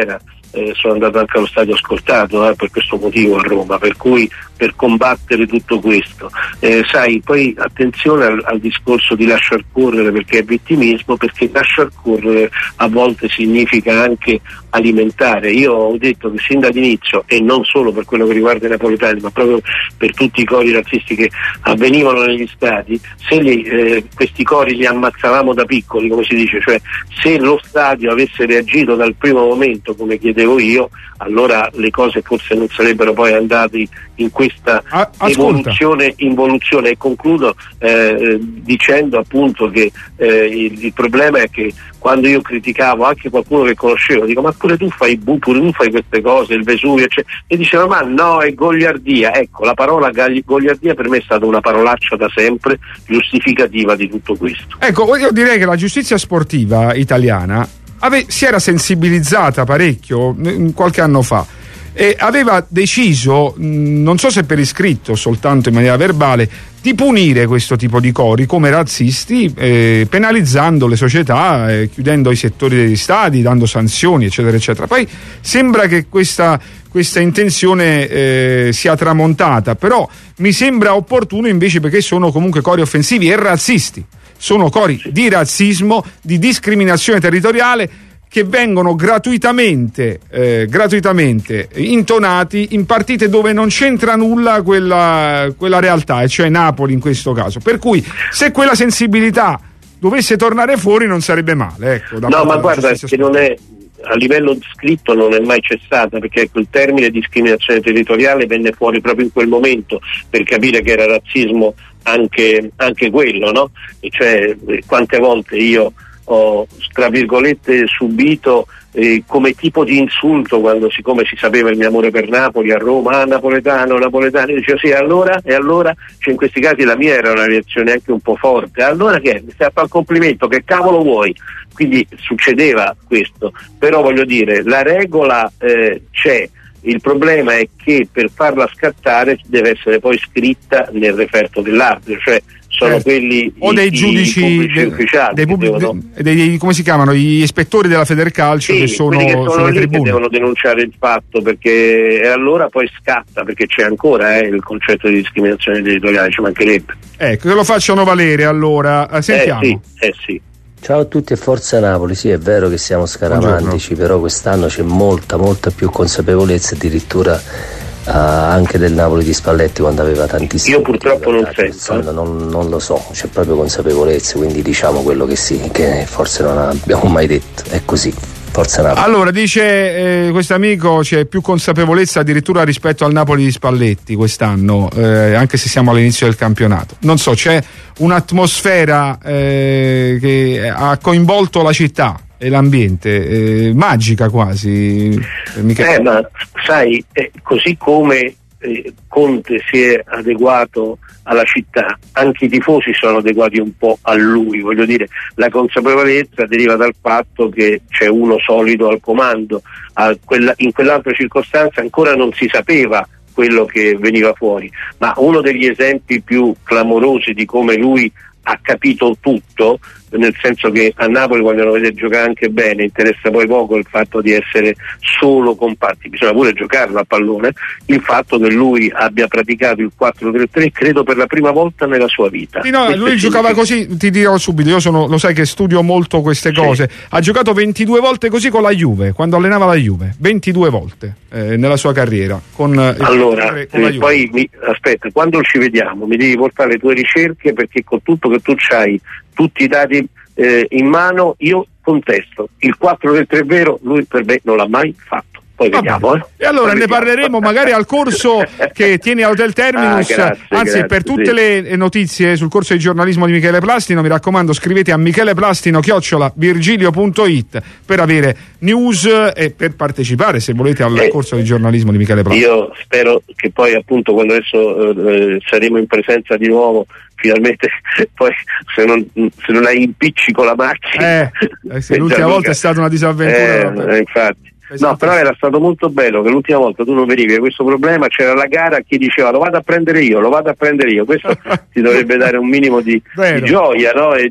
eh, sono andato anche allo stadio ascoltato eh, per questo motivo a Roma, per cui per combattere tutto questo eh, sai, poi attenzione al, al discorso di lasciar correre, perché è vittimismo, perché lasciar correre a volte significa anche alimentare. Io ho detto che sin dall'inizio, e non solo per quello che riguarda i napoletani, ma proprio per tutti i cori razzisti che avvenivano negli stadi, se li, eh, questi cori li ammazzavamo da piccoli, come si dice, cioè se lo stadio avesse reagito dal primo momento come chiedevo io, allora le cose forse non sarebbero poi andate in questa ah, evoluzione, involuzione. E concludo eh, dicendo appunto che eh, il, il problema è che quando io criticavo anche qualcuno che conoscevo, dico ma pure tu fai bu, pure tu fai queste cose, il Vesuvio, cioè, e diceva ma no, è goliardia. Ecco, la parola goliardia per me è stata una parolaccia da sempre, giustificativa di tutto questo. Ecco, io direi che la giustizia sportiva italiana ave, si era sensibilizzata parecchio mh, qualche anno fa e aveva deciso, mh, non so se per iscritto o soltanto in maniera verbale, di punire questo tipo di cori come razzisti, eh, penalizzando le società, eh, chiudendo i settori degli stadi, dando sanzioni, eccetera, eccetera. Poi sembra che questa, questa intenzione eh, sia tramontata, però mi sembra opportuno invece, perché sono comunque cori offensivi e razzisti, sono cori di razzismo, di discriminazione territoriale, che vengono gratuitamente eh, gratuitamente intonati in partite dove non c'entra nulla quella, quella realtà, e cioè Napoli in questo caso. Per cui se quella sensibilità dovesse tornare fuori non sarebbe male, ecco, no, ma guarda che non è, a livello scritto non è mai cessata, perché ecco, il termine discriminazione territoriale venne fuori proprio in quel momento per capire che era razzismo anche, anche quello, no? E cioè quante volte io ho tra virgolette subito eh, come tipo di insulto quando, siccome si sapeva il mio amore per Napoli a Roma, ah, napoletano, napoletano, io dicevo sì, allora, e allora, cioè in questi casi la mia era una reazione anche un po' forte, allora che mi stai a fare il complimento, che cavolo vuoi? Quindi succedeva questo, però voglio dire, la regola eh, c'è. Il problema è che per farla scattare deve essere poi scritta nel referto dell'arbitro, cioè sono eh, quelli o i, dei giudici de, ufficiali dei pubblici, devono... dei, come si chiamano, gli ispettori della Federcalcio, sì, che sono, che sono, sono lì che devono denunciare il fatto, perché e allora poi scatta, perché c'è ancora eh, il concetto di discriminazione territoriale, ci mancherebbe. Ecco, che lo facciano valere allora. Sentiamo. Eh sì, eh sì. Ciao a tutti e forza Napoli. Sì, è vero che siamo scaramantici, però quest'anno c'è molta molta più consapevolezza, addirittura uh, anche del Napoli di Spalletti quando aveva tantissimi. Io purtroppo non sento. Non, non lo so, c'è proprio consapevolezza, quindi diciamo quello che sì, che forse non abbiamo mai detto, è così. Forza Napoli. Allora dice eh, questo amico, c'è più consapevolezza addirittura rispetto al Napoli di Spalletti quest'anno, eh, anche se siamo all'inizio del campionato. Non so, c'è un'atmosfera eh, che ha coinvolto la città e l'ambiente, eh, magica quasi. Eh, ma sai, eh, così come eh, Conte si è adeguato alla città, anche i tifosi sono adeguati un po' a lui, voglio dire, la consapevolezza deriva dal fatto che c'è uno solido al comando, a quella, in quell'altra circostanza ancora non si sapeva quello che veniva fuori, ma uno degli esempi più clamorosi di come lui ha capito tutto, nel senso che a Napoli vogliono vedere giocare anche bene, interessa poi poco il fatto di essere solo compatti, bisogna pure giocarlo a pallone, il fatto che lui abbia praticato il quattro tre tre credo per la prima volta nella sua vita. Sì, no, lui giocava così, ti dirò subito, io sono, lo sai che studio molto queste cose, sì. Ha giocato ventidue volte così con la Juve, quando allenava la Juve, ventidue volte eh, nella sua carriera con, allora eh, con la Juve. Poi mi, aspetta, quando ci vediamo mi devi portare le tue ricerche, perché con tutto che tu c'hai tutti i dati eh, in mano, io contesto il quattro tre tre vero, lui per me non l'ha mai fatto. Poi vediamo, eh. E allora Poi ne vediamo. parleremo magari al corso che tiene a Hotel Terminus. Ah, grazie, anzi grazie, per tutte sì. le notizie sul corso di giornalismo di Michele Plastino, mi raccomando, scrivete a micheleplastino chiocciola virgilio punto it per avere news e per partecipare, se volete, al eh, corso di giornalismo di Michele Plastino. Io spero che poi appunto quando adesso eh, saremo in presenza di nuovo, finalmente poi se non, se non hai impiccico la macchina eh, eh, se l'ultima volta è stata una disavventura eh, eh, infatti. Esatto. No, però era stato molto bello che l'ultima volta tu non venivi questo problema, c'era la gara, chi diceva lo vado a prendere io, lo vado a prendere io, questo ti dovrebbe dare un minimo di, di gioia, no? E di,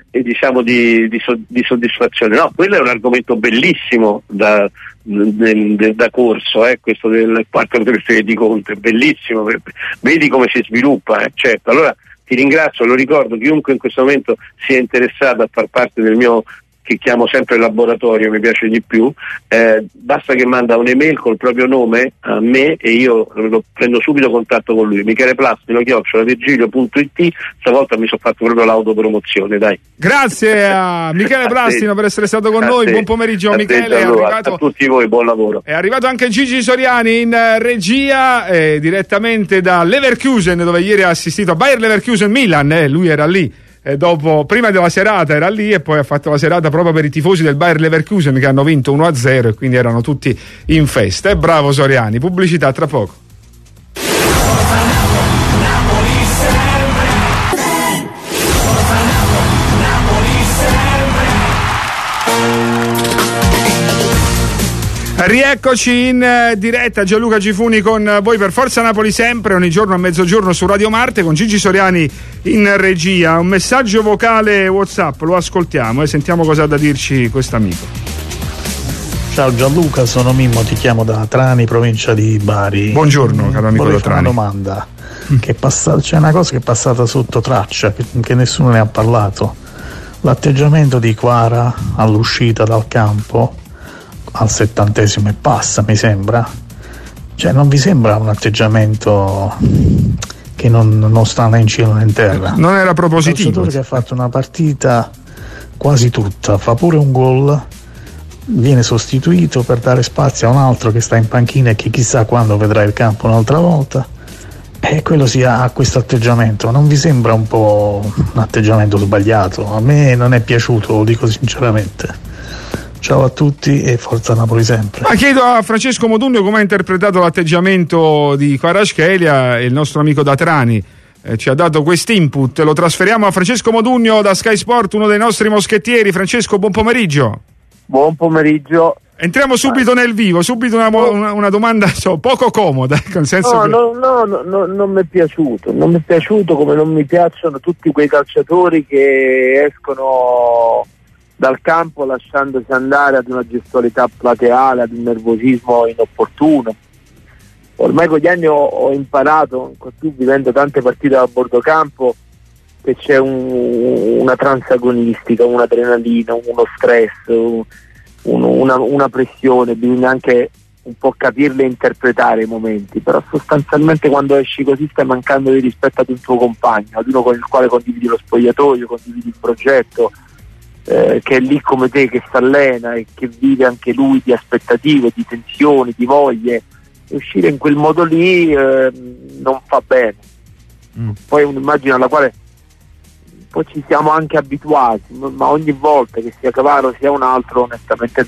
e diciamo di, di, di soddisfazione. No, quello è un argomento bellissimo da, del, del, da corso, eh, questo del quattro tre sei di Conte, bellissimo, vedi come si sviluppa, eh, certo. Allora ti ringrazio, lo ricordo, chiunque in questo momento sia interessato a far parte del mio, che chiamo sempre laboratorio, mi piace di più, eh, basta che manda un'email col proprio nome a me e io lo prendo subito contatto con lui. Michele Plastino chiocciola virgilio punto it. Stavolta mi sono fatto proprio l'autopromozione, dai. Grazie a Michele Plastino per essere stato con noi. Buon pomeriggio, a Michele. Te, è arrivato, a tutti voi, buon lavoro. È arrivato anche Gigi Soriani in regia, eh, direttamente da Leverkusen, dove ieri ha assistito a Bayer Leverkusen Milan, eh, lui era lì. E dopo, prima della serata era lì e poi ha fatto la serata proprio per i tifosi del Bayer Leverkusen che hanno vinto uno a zero e quindi erano tutti in festa. E bravo Soriani, pubblicità tra poco. Rieccoci in diretta, Gianluca Gifuni con voi per Forza Napoli sempre, ogni giorno a mezzogiorno su Radio Marte con Gigi Soriani in regia. Un messaggio vocale WhatsApp, lo ascoltiamo e sentiamo cosa ha da dirci quest'amico. Ciao Gianluca, sono Mimmo, ti chiamo da Trani, provincia di Bari. Buongiorno caro amico da Trani. Una domanda, che è passata, c'è una cosa che è passata sotto traccia, che, che nessuno ne ha parlato. L'atteggiamento di Quara all'uscita dal campo al settantesimo e passa, mi sembra, cioè non vi sembra un atteggiamento che non, non sta né in cielo né in terra? Non era propositivo. Un calciatore che ha fatto una partita quasi tutta, fa pure un gol, viene sostituito per dare spazio a un altro che sta in panchina e che chissà quando vedrà il campo un'altra volta, e quello si ha questo atteggiamento. Non vi sembra un po' un atteggiamento sbagliato? A me non è piaciuto, lo dico sinceramente. Ciao a tutti e Forza Napoli sempre. Ma chiedo a Francesco Modugno come ha interpretato l'atteggiamento di Kvaratskhelia, e il nostro amico da Trani eh, ci ha dato quest'input. Lo trasferiamo a Francesco Modugno da Sky Sport, uno dei nostri moschettieri. Francesco, buon pomeriggio. Buon pomeriggio. Entriamo subito nel vivo, subito una, una, una domanda so, poco comoda. Nel senso no, che... no, no, no, no, non mi è piaciuto. Non mi è piaciuto come non mi piacciono tutti quei calciatori che escono dal campo lasciandosi andare ad una gestualità plateale, ad un nervosismo inopportuno. Ormai con gli anni ho, ho imparato, così vivendo tante partite a bordo campo, che c'è un, una transagonistica, un'adrenalina, uno stress, un, una, una pressione, bisogna anche un po' capirle e interpretare i momenti, però sostanzialmente quando esci così stai mancando di rispetto ad un tuo compagno, ad uno con il quale condividi lo spogliatoio, condividi il progetto, Eh, che è lì come te, che si allena e che vive anche lui di aspettative, di tensioni, di voglie, e uscire in quel modo lì eh, non fa bene. Mm. Poi è un'immagine alla quale poi ci siamo anche abituati, ma ogni volta che sia Cavaro sia un altro, onestamente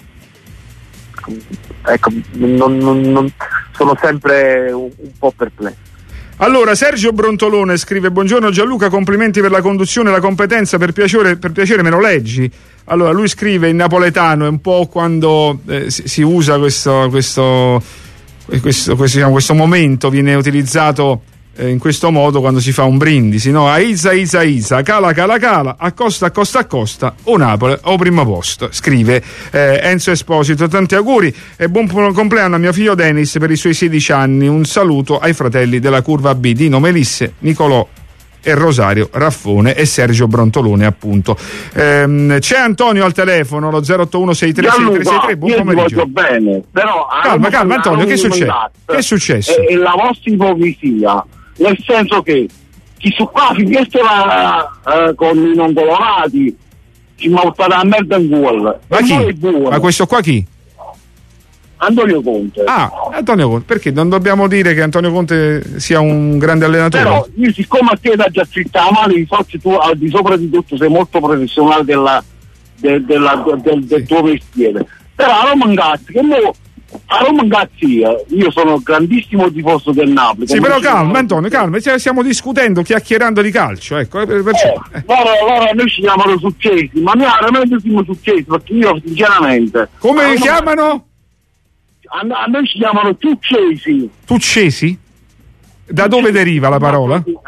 ecco, non, non, non, sono sempre un, un po' perplesso. Allora, Sergio Brontolone scrive: buongiorno Gianluca, complimenti per la conduzione e la competenza, per piacere, per piacere me lo leggi? Allora, lui scrive in napoletano, è un po' quando eh, si, si usa questo questo, questo, questo, diciamo, questo momento, viene utilizzato eh, in questo modo quando si fa un brindisi, no? Aiza, Isa, Isa, cala, cala, cala, accosta, accosta, accosta, o Napoli o primo posto, scrive eh, Enzo Esposito. Tanti auguri e buon compleanno a mio figlio Denis per i suoi sedici anni. Un saluto ai fratelli della Curva B, Dino, Melisse, Nicolò e Rosario Raffone e Sergio Brontolone, appunto. Ehm, c'è Antonio al telefono, lo zero otto uno sei tre sei tre sei tre. Buon pomeriggio. Io ti voglio bene, però calma, calma Antonio, che succede? Che è successo? È, è la vostra ipocrisia, nel senso che chi su qua si fiesta uh, con i non colorati ci portata a merda in gol. Ma chi? Ma questo qua chi? Antonio Conte. Ah, Antonio Conte, perché non dobbiamo dire che Antonio Conte sia un grande allenatore? Però io, siccome a te da già scritta la mano, so tu al di sopra di tutto sei molto professionale della, de, della, del, del sì. tuo mestiere, però a Roma Ngazzi, che mo a Roma Ngazzi io sono grandissimo tifoso del Napoli. Sì, però calma Antonio, calma, stiamo discutendo, chiacchierando di calcio, ecco. Perciò, eh, eh. Loro, loro noi ci chiamano successi, ma noi veramente siamo successi, perché io sinceramente... Come li chiamano? A noi ci chiamano Tuccesi. Tuccesi? Da dove deriva la parola? Eh.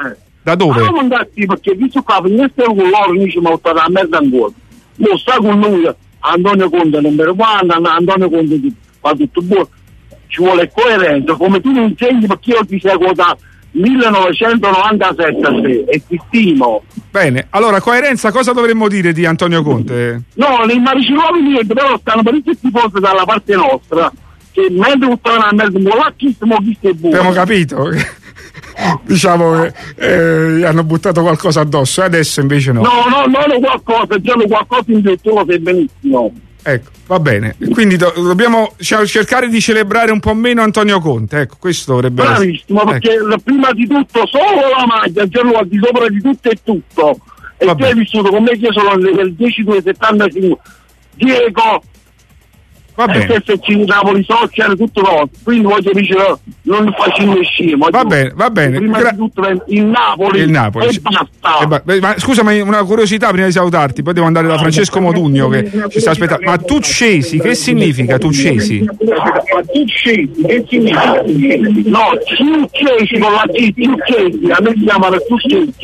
Da dove? Ah, mandati, perché visto qua, finestra con loro, dice, ma ho fatto la merda ancora. Mo sta con lui, Antonio Conte, numero uno, Antonio Conte, fa tutto buono. Ci vuole coerenza, come tu mi insegni, perché io ti seguo da millenovecentonovantasette a te, e ti stimo. Bene, allora, coerenza, cosa dovremmo dire di Antonio Conte? No, nei maricinuovi niente, però stanno parecchio tifosi dalla parte nostra, che mentre buttavano la merda, mo là chi stiamo visto è buono. Abbiamo capito. Diciamo che eh, hanno buttato qualcosa addosso e adesso invece no. No, no, non è qualcosa, già qualcosa in più, tu lo sai benissimo. Ecco, va bene. Quindi do- dobbiamo cercare di celebrare un po' meno Antonio Conte. Ecco, questo dovrebbe essere. Bravissimo, perché ecco. Prima di tutto solo la maglia, già al di sopra di tutto e tutto. E Vabbè. tu hai vissuto con me che io sono nel dieci due settantacinque. Diego, va bene. S S C Napoli Social, tutto no. Quindi voglio dire, non facciamo scemo. Va bene, va bene. Prima Gra- di tutto il Napoli, il Napoli e basta. E ba- ma scusa, ma una curiosità prima di salutarti, poi devo andare da Francesco Modugno che ci sta aspettando. Ma Tuccesi, che significa Tuccesi? Tuccesi, che significa? No, Tuccesi con la T, Tuccesi, a me si chiama la Tuccesi.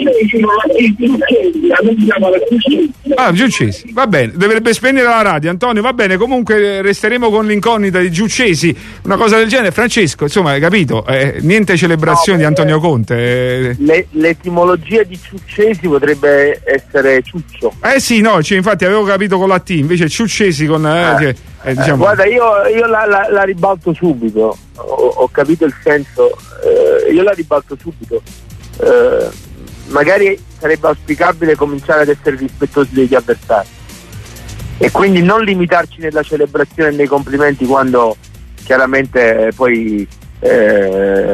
A me si chiama la Tuccesi. Ah, Giuccesi, va bene, dovrebbe spegnere la radio, Antonio, va bene, comunque resteremo con l'incognita di Giuccesi, una cosa del genere. Francesco, insomma, hai capito, eh, niente celebrazione no, di Antonio Conte. Eh. Le, l'etimologia di Ciuccesi potrebbe essere ciuccio. Eh sì, no, cioè, infatti avevo capito con la T, invece Ciuccesi con... Eh, eh, che, eh, diciamo... eh, guarda, io, io la, la, la ribalto subito, ho, ho capito il senso, eh, io la ribalto subito. Eh, magari sarebbe auspicabile cominciare ad essere rispettosi degli avversari e quindi non limitarci nella celebrazione e nei complimenti quando chiaramente poi eh,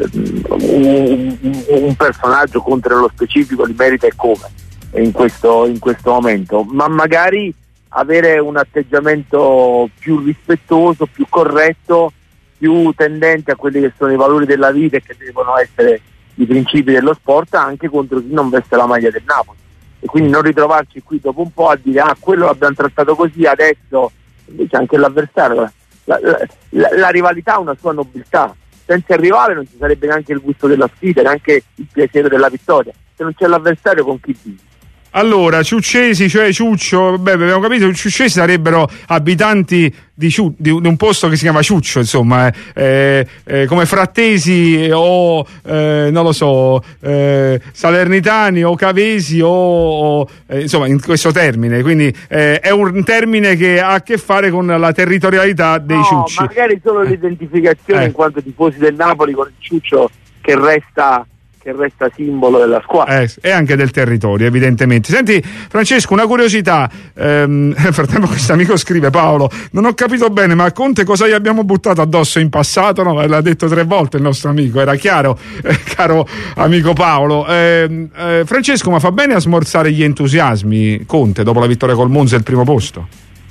un, un personaggio contro nello specifico li merita e come in questo, in questo momento, ma magari avere un atteggiamento più rispettoso, più corretto, più tendente a quelli che sono i valori della vita e che devono essere i principi dello sport anche contro chi non veste la maglia del Napoli, e quindi non ritrovarci qui dopo un po' a dire ah, quello l'abbiamo trattato così, adesso invece anche l'avversario, la, la, la, la rivalità ha una sua nobiltà, senza il rivale non ci sarebbe neanche il gusto della sfida, neanche il piacere della vittoria, se non c'è l'avversario con chi vive. Allora, Ciuccesi, cioè Ciuccio, beh, abbiamo capito che Ciuccesi sarebbero abitanti di, Ciu, di un posto che si chiama Ciuccio, insomma, eh, eh, come Frattesi o, eh, non lo so, eh, Salernitani o Cavesi o, o eh, insomma, in questo termine, quindi eh, è un termine che ha a che fare con la territorialità dei no, Ciucci. Magari solo eh. l'identificazione eh. in quanto tifosi del Napoli con il Ciuccio che resta... che resta simbolo della squadra eh, e anche del territorio, evidentemente. Senti Francesco, una curiosità, ehm, nel frattempo questo amico scrive: Paolo, non ho capito bene, ma a Conte cosa gli abbiamo buttato addosso in passato? No, l'ha detto tre volte il nostro amico, era chiaro, eh, caro amico Paolo. eh, eh, Francesco, ma fa bene a smorzare gli entusiasmi Conte dopo la vittoria col Monza e il primo posto?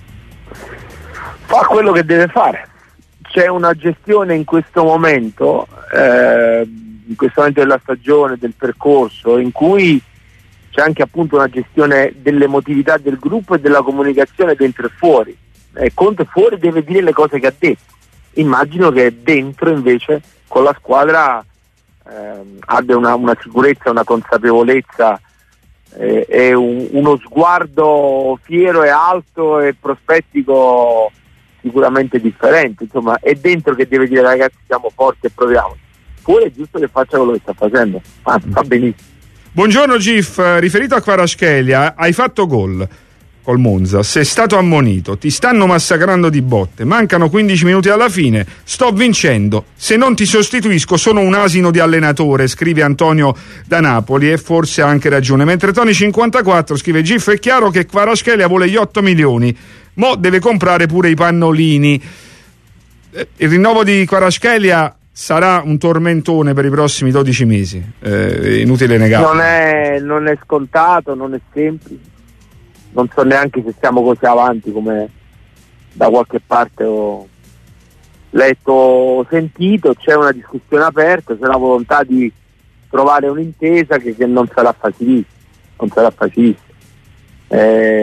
Fa quello che deve fare, c'è una gestione in questo momento eh, in questo momento della stagione, del percorso, in cui c'è anche appunto una gestione dell'emotività del gruppo e della comunicazione dentro e fuori. E Conte fuori deve dire le cose che ha detto. Immagino che dentro invece con la squadra eh, abbia una, una sicurezza, una consapevolezza eh, e un, uno sguardo fiero e alto e prospettico sicuramente differente. Insomma, è dentro che deve dire ragazzi siamo forti e proviamo. Fuori è giusto che faccia quello che sta facendo, ah, va benissimo. Buongiorno Gif, riferito a Kvaratskhelia, hai fatto gol col Monza, sei stato ammonito, ti stanno massacrando di botte, mancano quindici minuti alla fine, sto vincendo, se non ti sostituisco sono un asino di allenatore, scrive Antonio da Napoli, e forse ha anche ragione. Mentre Tony cinquantaquattro scrive: Gif, è chiaro che Kvaratskhelia vuole gli otto milioni, mo deve comprare pure i pannolini. Il rinnovo di Kvaratskhelia sarà un tormentone per i prossimi dodici mesi, eh, inutile negarlo. Non è, non è scontato, non è semplice, non so neanche se siamo così avanti come da qualche parte ho letto o sentito. C'è una discussione aperta, c'è la volontà di trovare un'intesa che, che non sarà facilissima, non sarà facilissima.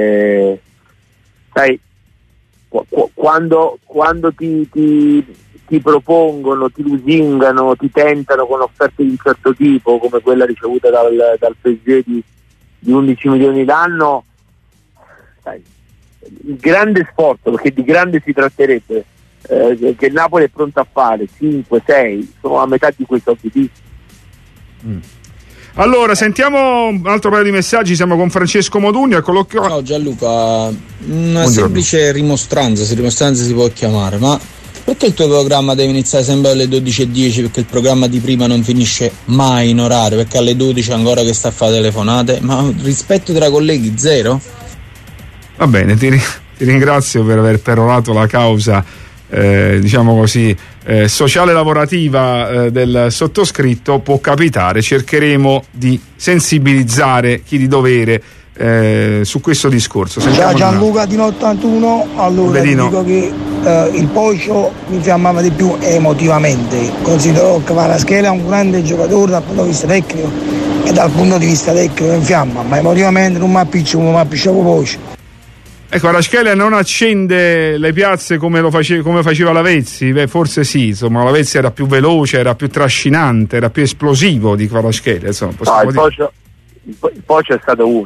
Eh, sai, qu- qu- quando, quando ti, ti ti propongono, ti lusingano, ti tentano con offerte di un certo tipo, come quella ricevuta dal, dal P S G di, di undici milioni l'anno, sai, il grande sforzo, perché di grande si tratterebbe, eh, che il Napoli è pronto a fare, cinque sei, sono a metà di quei soldi lì. Mm. Allora, sentiamo un altro paio di messaggi, siamo con Francesco Modugno, eccolo qua. Ciao Gianluca, una Buongiorno. semplice rimostranza, se rimostranza si può chiamare, ma perché il tuo programma deve iniziare sempre alle dodici e dieci? Perché il programma di prima non finisce mai in orario, perché alle dodici ancora che sta a fare telefonate, ma rispetto tra colleghi zero? Va bene, ti, ti ringrazio per aver perorato la causa, eh, diciamo così, eh, sociale lavorativa eh, del sottoscritto. Può capitare, cercheremo di sensibilizzare chi di dovere eh, su questo discorso. Sentiamo Ciao Gianluca di ottantuno, allora ti dico che eh, il Pocio mi fiammava di più emotivamente, considero che Kvaratskhelia è un grande giocatore dal punto di vista tecnico e dal punto di vista tecnico in fiamma, ma emotivamente non mi appiccio come mi appicciavo Pocio. Ecco, Kvaratskhelia non accende le piazze come lo face, come faceva Lavezzi. Beh, forse sì, insomma, Lavezzi era più veloce, era più trascinante, era più esplosivo di Kvaratskhelia, insomma, no, il Pocio, il, il Pocio è stato unico.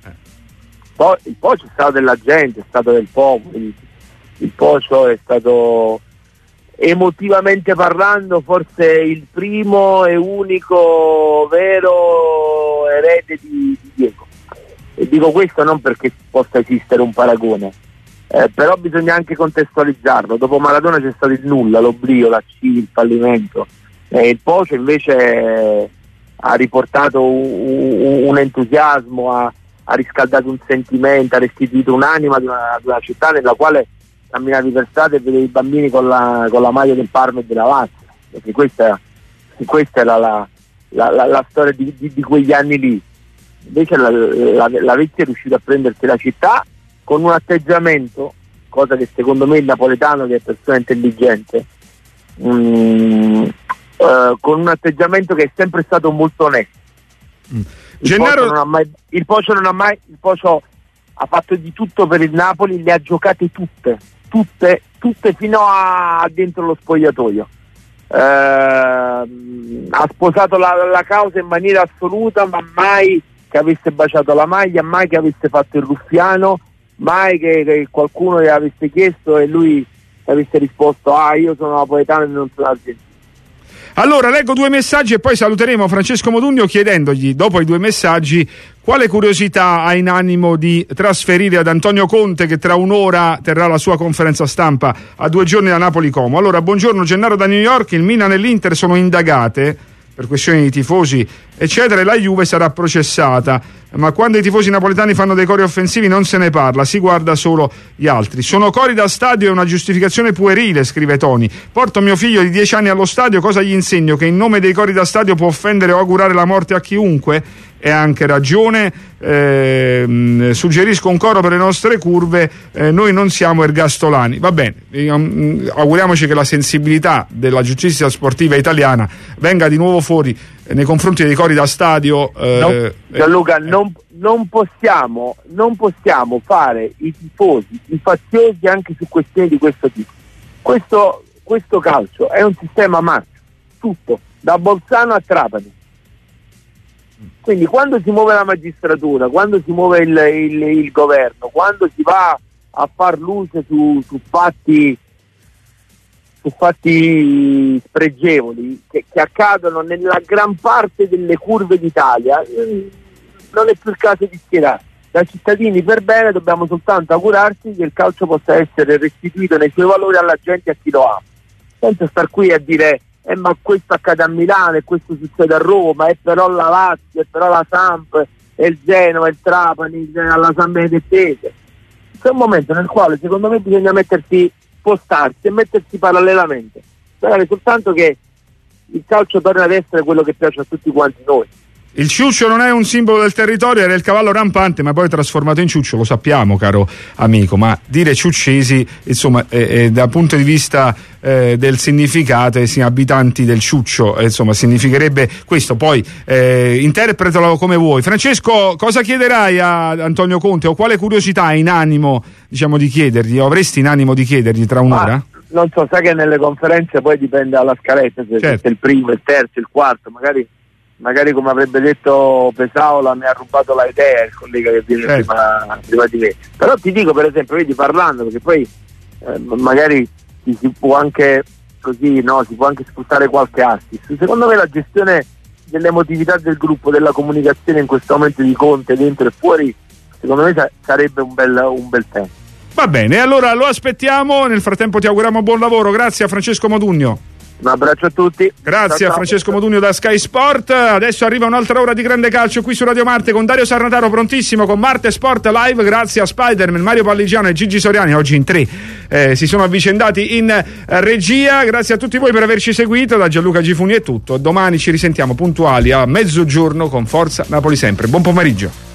Eh. Il Pocio è stato della gente, è stato del popolo. Il, il Pocio è stato, emotivamente parlando, forse il primo e unico vero erede di, di Diego. E dico questo non perché possa esistere un paragone, eh, però bisogna anche contestualizzarlo. Dopo Maradona c'è stato il nulla, l'oblio, la C, il fallimento, e il Pocio invece eh, ha riportato un, un, un entusiasmo, ha, ha riscaldato un sentimento, ha restituito un'anima ad una, ad una città nella quale camminavi per strada e vedevi i bambini con la, con la maglia del Parma e della Lazio, perché questa, questa era la, la, la, la storia di, di, di quegli anni lì. Invece la, la, la Vezzi è riuscito a prendersi la città con un atteggiamento, cosa che secondo me il napoletano, che è persona intelligente, mh, uh, con un atteggiamento che è sempre stato molto onesto. Mm. Il, Gennaro... Pocio non ha mai, il Pocio non ha mai il Pocio ha fatto di tutto per il Napoli, le ha giocate tutte tutte, tutte fino a dentro lo spogliatoio. Uh, ha sposato la, la causa in maniera assoluta, ma mai che avesse baciato la maglia, mai che avesse fatto il ruffiano, mai che, che qualcuno gli avesse chiesto e lui avesse risposto ah io sono napoletano e non sono argentino. Allora leggo due messaggi e poi saluteremo Francesco Modugno chiedendogli, dopo i due messaggi, quale curiosità ha in animo di trasferire ad Antonio Conte, che tra un'ora terrà la sua conferenza stampa a due giorni da Napoli Como. Allora, buongiorno, Gennaro da New York. Il Milan e l'Inter sono indagate per questioni di tifosi eccetera, e la Juve sarà processata, ma quando i tifosi napoletani fanno dei cori offensivi non se ne parla, si guarda solo gli altri. Sono cori da stadio, è una giustificazione puerile, scrive Tony. Porto mio figlio di dieci anni allo stadio, cosa gli insegno? Che in nome dei cori da stadio può offendere o augurare la morte a chiunque? E anche ragione. Eh, suggerisco un coro per le nostre curve, eh, noi non siamo ergastolani. Va bene, eh, auguriamoci che la sensibilità della giustizia sportiva italiana venga di nuovo fuori eh, nei confronti dei cori da stadio. eh, no, Gianluca, eh. non, non possiamo non possiamo fare i tifosi i faziosi anche su questioni di questo tipo. Questo, questo calcio è un sistema a marcia, tutto, da Bolzano a Trapani. Quindi quando si muove la magistratura, quando si muove il, il, il governo, quando si va a far luce su, su fatti su fatti spregevoli che, che accadono nella gran parte delle curve d'Italia, non è più il caso di schierarsi. Da cittadini per bene dobbiamo soltanto augurarsi che il calcio possa essere restituito nei suoi valori alla gente e a chi lo ama, senza star qui a dire eh, ma questo accade a Milano e questo succede a Roma, e però la Lazio, e però la Samp, e il Genova, il Trapani, la San Benedettese. C'è un momento nel quale secondo me bisogna mettersi, spostarsi e mettersi parallelamente, sperare soltanto che il calcio torni ad essere quello che piace a tutti quanti noi. Il ciuccio non è un simbolo del territorio, era il cavallo rampante, ma poi trasformato in ciuccio, lo sappiamo, caro amico, ma dire ciuccesi, insomma, eh, eh, dal punto di vista eh, del significato, eh, sì, abitanti del ciuccio, eh, insomma, significherebbe questo. Poi eh, interpretalo come vuoi. Francesco, cosa chiederai a Antonio Conte, o quale curiosità hai in animo, diciamo, di chiedergli, o avresti in animo di chiedergli tra un'ora? Ma non so, sai che nelle conferenze poi dipende dalla scaletta, se certo. è il primo, il terzo, il quarto, magari, magari come avrebbe detto Pesaola mi ha rubato la idea il collega che viene certo. prima, prima di me. Però ti dico, per esempio, vedi, parlando, perché poi eh, magari si, si può anche così, no, si può anche sfruttare qualche assist. Secondo me la gestione dell'emotività del gruppo, della comunicazione in questo momento di Conte dentro e fuori, secondo me sa- sarebbe un bel, un bel tempo. Va bene, allora lo aspettiamo. Nel frattempo ti auguriamo buon lavoro. Grazie a Francesco Modugno. Un abbraccio a tutti. Grazie ciao, a Francesco Modugno da Sky Sport. Adesso arriva un'altra ora di grande calcio qui su Radio Marte con Dario Sarnataro prontissimo con Marte Sport Live. Grazie a Spiderman, Mario Palligiano e Gigi Soriani. Oggi in tre eh, si sono avvicendati in eh, regia. Grazie a tutti voi per averci seguito. Da Gianluca Gifuni è tutto. Domani ci risentiamo puntuali a mezzogiorno con Forza Napoli sempre. Buon pomeriggio.